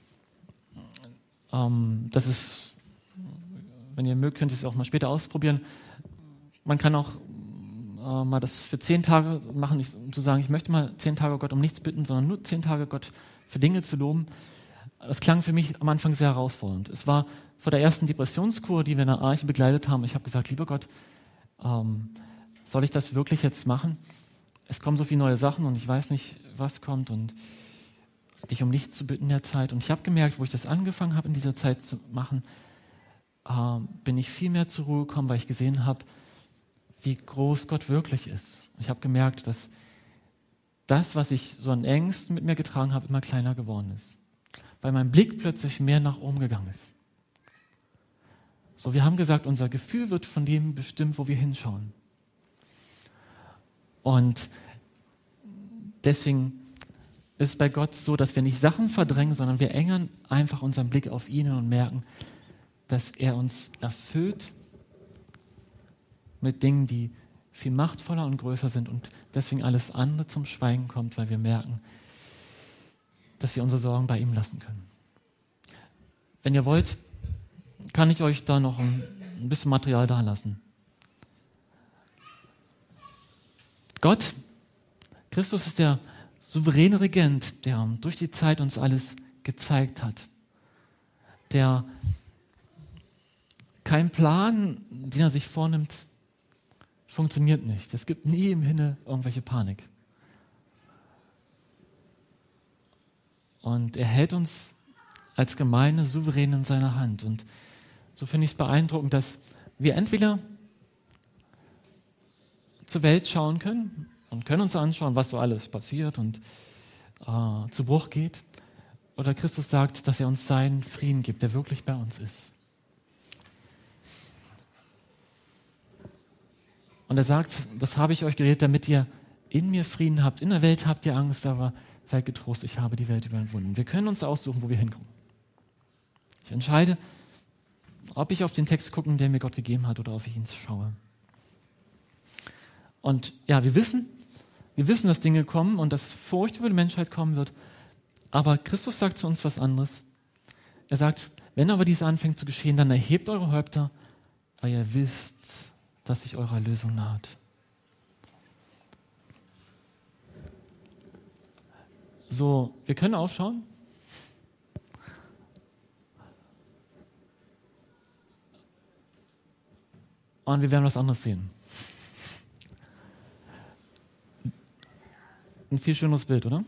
ähm, das ist, wenn ihr mögt, könnt ihr es auch mal später ausprobieren. Man kann auch äh, mal das für zehn Tage machen, um zu sagen, ich möchte mal zehn Tage Gott um nichts bitten, sondern nur zehn Tage Gott für Dinge zu loben. Das klang für mich am Anfang sehr herausfordernd. Es war vor der ersten Depressionskur, die wir in der Arche begleitet haben. Ich habe gesagt, lieber Gott, ähm, soll ich das wirklich jetzt machen? Es kommen so viele neue Sachen und ich weiß nicht, was kommt und dich um nichts zu bitten in der Zeit. Und ich habe gemerkt, wo ich das angefangen habe, in dieser Zeit zu machen, äh, bin ich viel mehr zur Ruhe gekommen, weil ich gesehen habe, wie groß Gott wirklich ist. Ich habe gemerkt, dass das, was ich so an Ängsten mit mir getragen habe, immer kleiner geworden ist. Weil mein Blick plötzlich mehr nach oben gegangen ist. So, wir haben gesagt, unser Gefühl wird von dem bestimmt, wo wir hinschauen. Und deswegen ist es bei Gott so, dass wir nicht Sachen verdrängen, sondern wir engern einfach unseren Blick auf ihn und merken, dass er uns erfüllt mit Dingen, die viel machtvoller und größer sind und deswegen alles andere zum Schweigen kommt, weil wir merken, dass wir unsere Sorgen bei ihm lassen können. Wenn ihr wollt, kann ich euch da noch ein, ein bisschen Material da lassen. Gott, Christus ist der souveräne Regent, der durch die Zeit uns alles gezeigt hat. Der kein Plan, den er sich vornimmt, funktioniert nicht. Es gibt nie im Himmel irgendwelche Panik. Und er hält uns als Gemeinde souverän in seiner Hand. Und so finde ich es beeindruckend, dass wir entweder zur Welt schauen können und können uns anschauen, was so alles passiert und äh, zu Bruch geht. Oder Christus sagt, dass er uns seinen Frieden gibt, der wirklich bei uns ist. Und er sagt, das habe ich euch geredet, damit ihr in mir Frieden habt. In der Welt habt ihr Angst, aber seid getrost, ich habe die Welt überwunden. Wir können uns aussuchen, wo wir hingucken. Ich entscheide, ob ich auf den Text gucke, der mir Gott gegeben hat, oder auf ihn schaue. Und ja, wir wissen, wir wissen, dass Dinge kommen und dass Furcht über die Menschheit kommen wird. Aber Christus sagt zu uns was anderes. Er sagt, wenn aber dies anfängt zu geschehen, dann erhebt eure Häupter, weil ihr wisst, dass sich eure Erlösung naht. So, wir können aufschauen. Und wir werden was anderes sehen. Ein viel schöneres Bild, oder?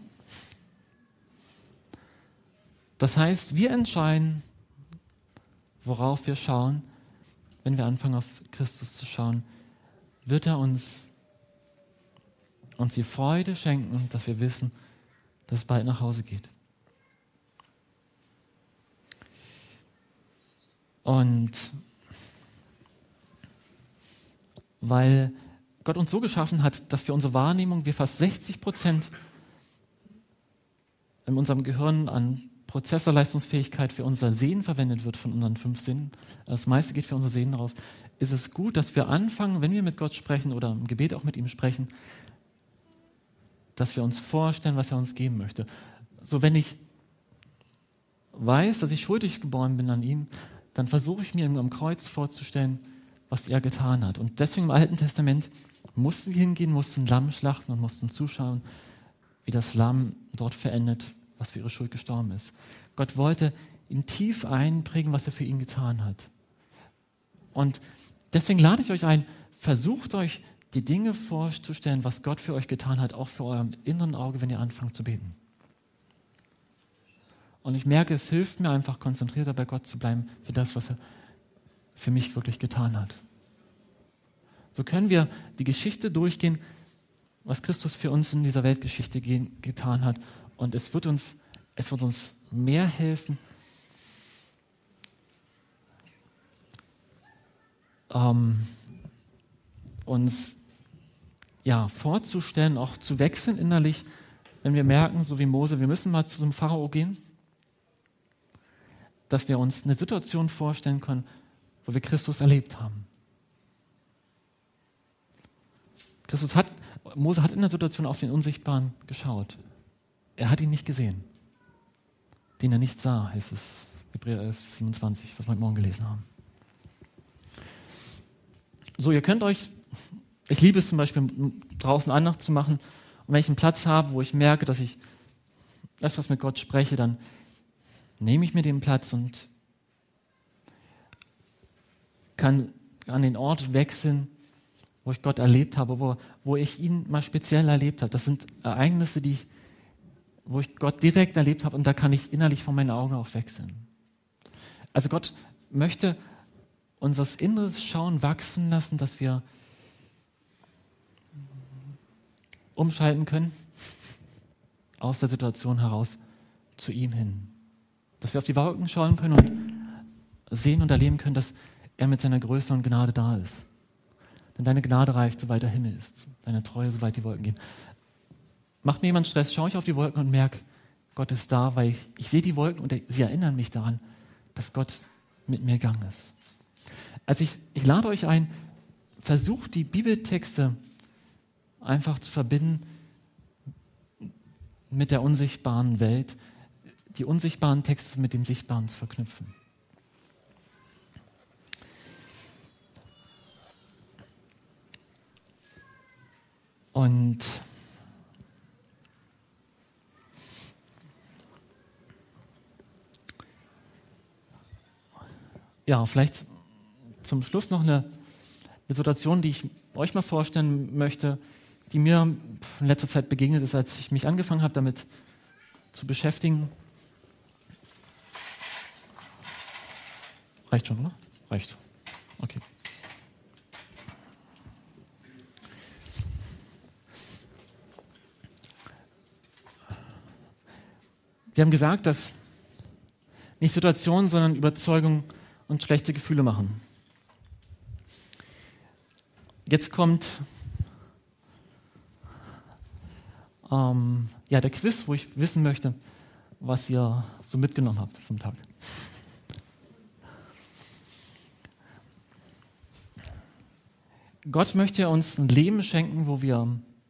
Das heißt, wir entscheiden, worauf wir schauen. Wenn wir anfangen, auf Christus zu schauen, wird er uns, uns die Freude schenken und dass wir wissen, dass es bald nach Hause geht. Und weil Gott uns so geschaffen hat, dass für unsere Wahrnehmung wir fast sechzig Prozent in unserem Gehirn an Prozessorleistungsfähigkeit für unser Sehen verwendet wird von unseren fünf Sinnen, das meiste geht für unsere Sehen darauf, ist es gut, dass wir anfangen, wenn wir mit Gott sprechen oder im Gebet auch mit ihm sprechen, dass wir uns vorstellen, was er uns geben möchte. So, wenn ich weiß, dass ich schuldig geboren bin an ihm, dann versuche ich mir am Kreuz vorzustellen, was er getan hat. Und deswegen im Alten Testament mussten sie hingehen, mussten Lamm schlachten und mussten zuschauen, wie das Lamm dort verendet, was für ihre Schuld gestorben ist. Gott wollte ihn tief einprägen, was er für ihn getan hat. Und deswegen lade ich euch ein, versucht euch die Dinge vorzustellen, was Gott für euch getan hat, auch für eurem inneren Auge, wenn ihr anfangt zu beten. Und ich merke, es hilft mir einfach, konzentrierter bei Gott zu bleiben für das, was er für mich wirklich getan hat. So können wir die Geschichte durchgehen, was Christus für uns in dieser Weltgeschichte ge- getan hat. Und es wird uns, es wird uns mehr helfen, ähm, uns ja, vorzustellen, auch zu wechseln innerlich, wenn wir merken, so wie Mose, wir müssen mal zu so einem Pharao gehen, dass wir uns eine Situation vorstellen können, wo wir Christus erlebt haben. Christus hat, Mose hat in der Situation auf den Unsichtbaren geschaut. Er hat ihn nicht gesehen. Den er nicht sah, heißt es, Hebräer elf, siebenundzwanzig, was wir heute Morgen gelesen haben. So, ihr könnt euch, ich liebe es zum Beispiel, draußen Andacht zu machen. Und wenn ich einen Platz habe, wo ich merke, dass ich öfters mit Gott spreche, dann nehme ich mir den Platz und kann an den Ort wechseln, wo ich Gott erlebt habe, wo, wo ich ihn mal speziell erlebt habe. Das sind Ereignisse, die ich, wo ich Gott direkt erlebt habe und da kann ich innerlich vor meinen Augen auch wechseln. Also Gott möchte unser inneres Schauen wachsen lassen, dass wir umschalten können aus der Situation heraus zu ihm hin. Dass wir auf die Wolken schauen können und sehen und erleben können, dass er mit seiner Größe und Gnade da ist. Denn deine Gnade reicht, soweit der Himmel ist. Deine Treue, soweit die Wolken gehen. Macht mir jemand Stress, schaue ich auf die Wolken und merke, Gott ist da, weil ich, ich sehe die Wolken und sie erinnern mich daran, dass Gott mit mir gegangen ist. Also ich, ich lade euch ein, versucht die Bibeltexte einfach zu verbinden mit der unsichtbaren Welt, die unsichtbaren Texte mit dem Sichtbaren zu verknüpfen. Und ja, vielleicht zum Schluss noch eine, eine Situation, die ich euch mal vorstellen möchte, die mir in letzter Zeit begegnet ist, als ich mich angefangen habe, damit zu beschäftigen. Reicht schon, oder? Reicht. Okay. Wir haben gesagt, dass nicht Situationen, sondern Überzeugung und schlechte Gefühle machen. Jetzt kommt ähm, ja, der Quiz, wo ich wissen möchte, was ihr so mitgenommen habt vom Tag. Gott möchte uns ein Leben schenken, wo wir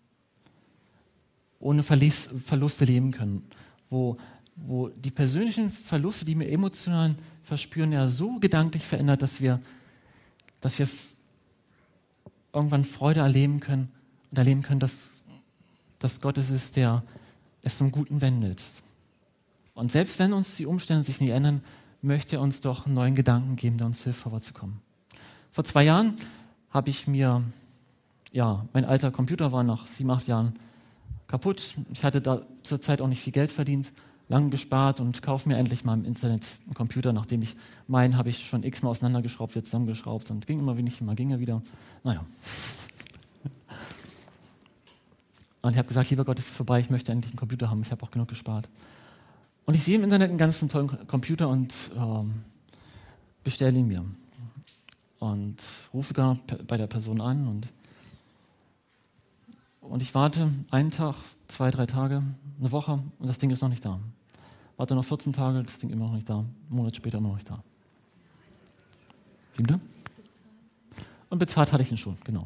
ohne Verlies, Verluste leben können, wo, wo die persönlichen Verluste, die wir emotional verspüren, ja so gedanklich verändert, dass wir, dass wir f- irgendwann Freude erleben können und erleben können, dass, dass Gott es ist, der es zum Guten wendet. Und selbst wenn uns die Umstände sich nicht ändern, möchte er uns doch einen neuen Gedanken geben, der uns hilft, vorwärts zu kommen. Vor zwei Jahren habe ich mir, ja, mein alter Computer war nach sieben, acht Jahren kaputt. Ich hatte da zur Zeit auch nicht viel Geld verdient, lange gespart und kaufe mir endlich mal im Internet einen Computer, nachdem ich meinen, habe ich schon x-mal auseinandergeschraubt, wieder zusammengeschraubt und ging immer wenig, immer ging er wieder. Naja. Und ich habe gesagt, lieber Gott, es ist vorbei, ich möchte endlich einen Computer haben, ich habe auch genug gespart. Und ich sehe im Internet einen ganz tollen Computer und ähm, bestelle ihn mir. Und rufe sogar noch bei der Person an. Und, und ich warte einen Tag, zwei, drei Tage, eine Woche und das Ding ist noch nicht da. Warte noch vierzehn Tage, das Ding immer noch nicht da. Einen Monat später immer noch nicht da. Wie bitte? Und bezahlt hatte ich ihn schon, genau.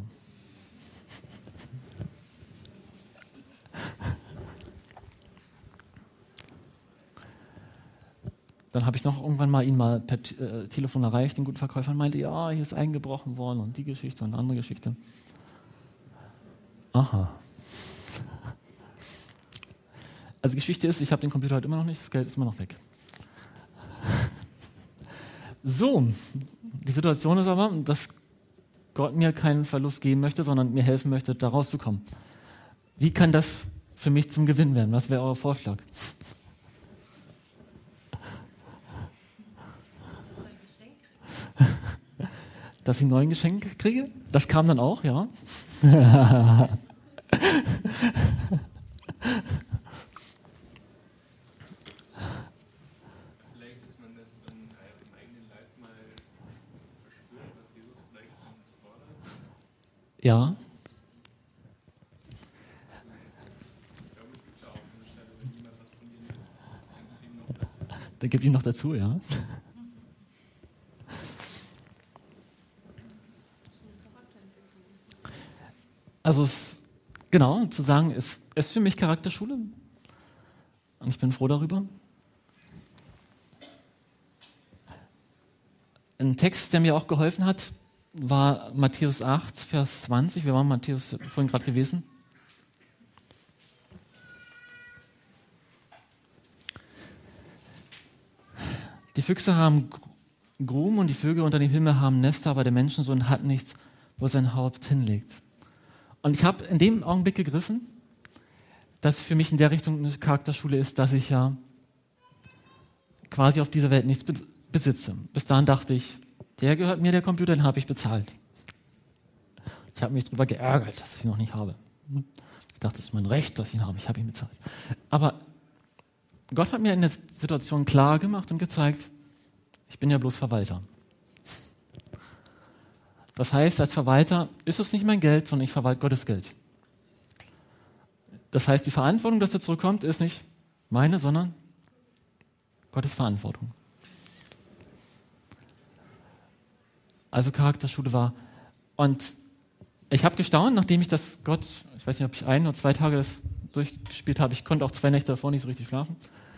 Dann habe ich noch irgendwann mal ihn mal per äh, Telefon erreicht, den guten Verkäufer, und meinte, ja, hier ist eingebrochen worden und die Geschichte und eine andere Geschichte. Aha. Also Geschichte ist, ich habe den Computer heute immer noch nicht, das Geld ist immer noch weg. So, die Situation ist aber, dass Gott mir keinen Verlust geben möchte, sondern mir helfen möchte, da rauszukommen. Wie kann das für mich zum Gewinn werden? Was wäre euer Vorschlag? Dass ich ein neues Geschenk kriege? Das kam dann auch, ja. Vielleicht, dass man das an eurem eigenen Leib mal verspürt, was Jesus vielleicht von uns fordert. Ja. Ich glaube, es gibt ja auch so eine Stelle, wenn jemand was von dir nimmt, dann gib ihm noch dazu. Da gib ihm noch dazu, ja. Also es, genau, zu sagen, es ist für mich Charakterschule und ich bin froh darüber. Ein Text, der mir auch geholfen hat, war Matthäus acht, Vers zwanzig. Wir waren Matthäus vorhin gerade gewesen. Die Füchse haben Gruben und die Vögel unter dem Himmel haben Nester, aber der Menschensohn hat nichts, wo er sein Haupt hinlegt. Und ich habe in dem Augenblick gegriffen, dass für mich in der Richtung eine Charakterschule ist, dass ich ja quasi auf dieser Welt nichts besitze. Bis dahin dachte ich, der gehört mir, der Computer, den habe ich bezahlt. Ich habe mich darüber geärgert, dass ich ihn noch nicht habe. Ich dachte, es ist mein Recht, dass ich ihn habe, ich habe ihn bezahlt. Aber Gott hat mir in der Situation klar gemacht und gezeigt, ich bin ja bloß Verwalter. Das heißt, als Verwalter ist es nicht mein Geld, sondern ich verwalte Gottes Geld. Das heißt, die Verantwortung, dass er zurückkommt, ist nicht meine, sondern Gottes Verantwortung. Also Charakterschule war. Und ich habe gestaunt, nachdem ich das Gott, ich weiß nicht, ob ich ein oder zwei Tage das durchgespielt habe, ich konnte auch zwei Nächte davor nicht so richtig schlafen,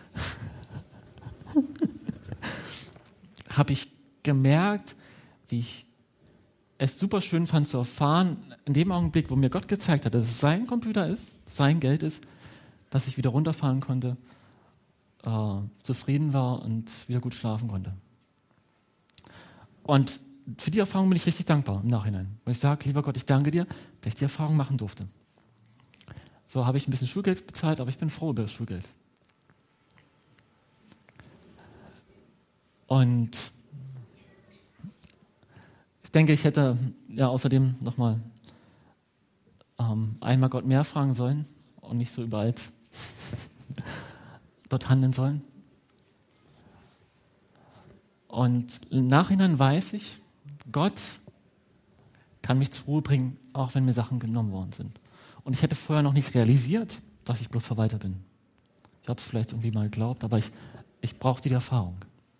habe ich gemerkt, wie ich es super schön fand zu erfahren, in dem Augenblick, wo mir Gott gezeigt hat, dass es sein Computer ist, sein Geld ist, dass ich wieder runterfahren konnte, äh, zufrieden war und wieder gut schlafen konnte. Und für die Erfahrung bin ich richtig dankbar im Nachhinein. Und ich sage, lieber Gott, ich danke dir, dass ich die Erfahrung machen durfte. So habe ich ein bisschen Schulgeld bezahlt, aber ich bin froh über das Schulgeld. Und ich denke, ich hätte ja außerdem nochmal ähm, einmal Gott mehr fragen sollen und nicht so überall dort handeln sollen. Und im Nachhinein weiß ich, Gott kann mich zur Ruhe bringen, auch wenn mir Sachen genommen worden sind. Und ich hätte vorher noch nicht realisiert, dass ich bloß Verwalter bin. Ich habe es vielleicht irgendwie mal geglaubt, aber ich, ich brauchte die Erfahrung.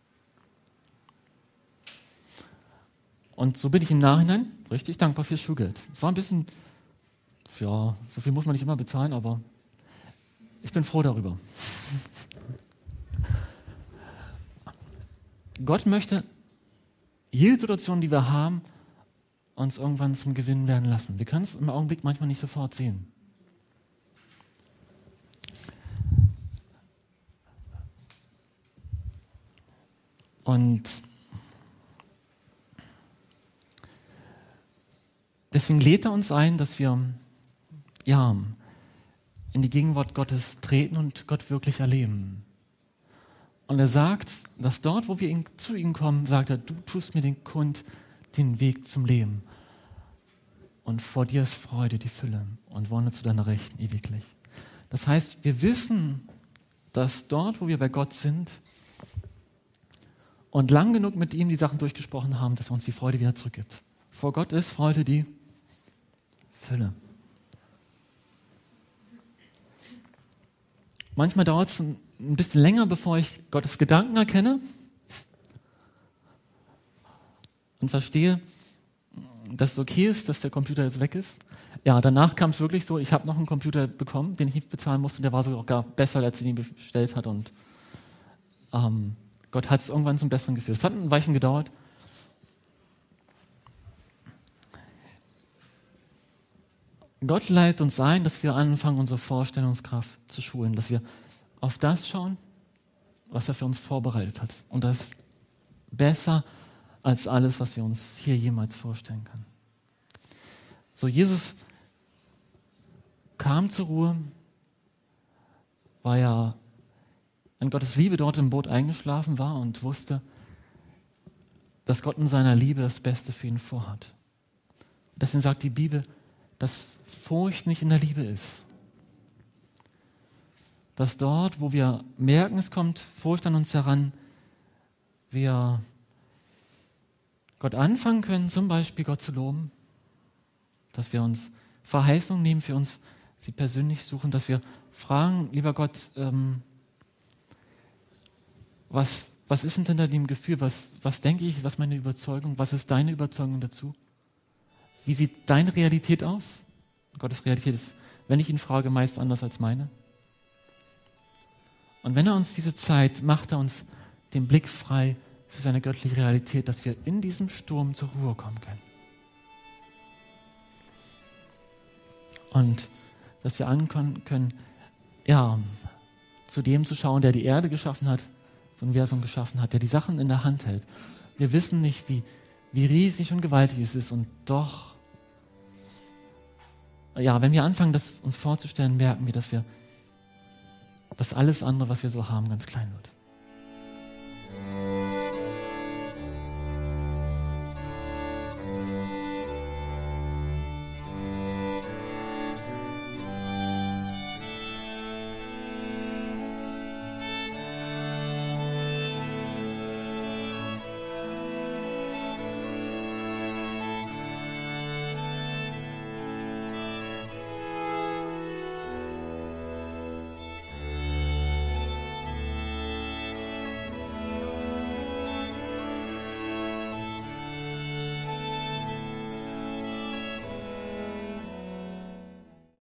Und so bin ich im Nachhinein richtig dankbar fürs Schulgeld. Es war ein bisschen, ja, so viel muss man nicht immer bezahlen, aber ich bin froh darüber. Gott möchte jede Situation, die wir haben, uns irgendwann zum Gewinn werden lassen. Wir können es im Augenblick manchmal nicht sofort sehen. Und deswegen lädt er uns ein, dass wir ja, in die Gegenwart Gottes treten und Gott wirklich erleben. Und er sagt, dass dort, wo wir ihn, zu ihm kommen, sagt er, du tust mir den Kund, den Weg zum Leben. Und vor dir ist Freude, die Fülle und wohne zu deiner Rechten ewiglich. Das heißt, wir wissen, dass dort, wo wir bei Gott sind und lang genug mit ihm die Sachen durchgesprochen haben, dass er uns die Freude wieder zurückgibt. Vor Gott ist Freude die Fülle. Manchmal dauert es ein bisschen länger, bevor ich Gottes Gedanken erkenne und verstehe, dass es okay ist, dass der Computer jetzt weg ist. Ja, danach kam es wirklich so, ich habe noch einen Computer bekommen, den ich nicht bezahlen musste, und der war sogar besser, als ich ihn bestellt hat. Und ähm, Gott hat es irgendwann zum Besseren geführt. Es hat ein Weilchen gedauert. Gott leitet uns ein, dass wir anfangen, unsere Vorstellungskraft zu schulen, dass wir auf das schauen, was er für uns vorbereitet hat. Und das ist besser als alles, was wir uns hier jemals vorstellen können. So, Jesus kam zur Ruhe, weil er in Gottes Liebe dort im Boot eingeschlafen war und wusste, dass Gott in seiner Liebe das Beste für ihn vorhat. Deswegen sagt die Bibel, dass Furcht nicht in der Liebe ist. Dass dort, wo wir merken, es kommt Furcht an uns heran, wir Gott anfangen können, zum Beispiel Gott zu loben, dass wir uns Verheißungen nehmen für uns, sie persönlich suchen, dass wir fragen, lieber Gott, ähm, was, was ist denn hinter dem Gefühl, was, was denke ich, was ist meine Überzeugung, was ist deine Überzeugung dazu? Wie sieht deine Realität aus? Gottes Realität ist, wenn ich ihn frage, meist anders als meine. Und wenn er uns diese Zeit, macht er uns den Blick frei für seine göttliche Realität, dass wir in diesem Sturm zur Ruhe kommen können. Und dass wir ankommen können, ja, zu dem zu schauen, der die Erde geschaffen hat, das Universum geschaffen hat, der die Sachen in der Hand hält. Wir wissen nicht, wie, wie riesig und gewaltig es ist, und doch, ja, wenn wir anfangen, das uns vorzustellen, merken wir, dass wir, dass alles andere, was wir so haben, ganz klein wird.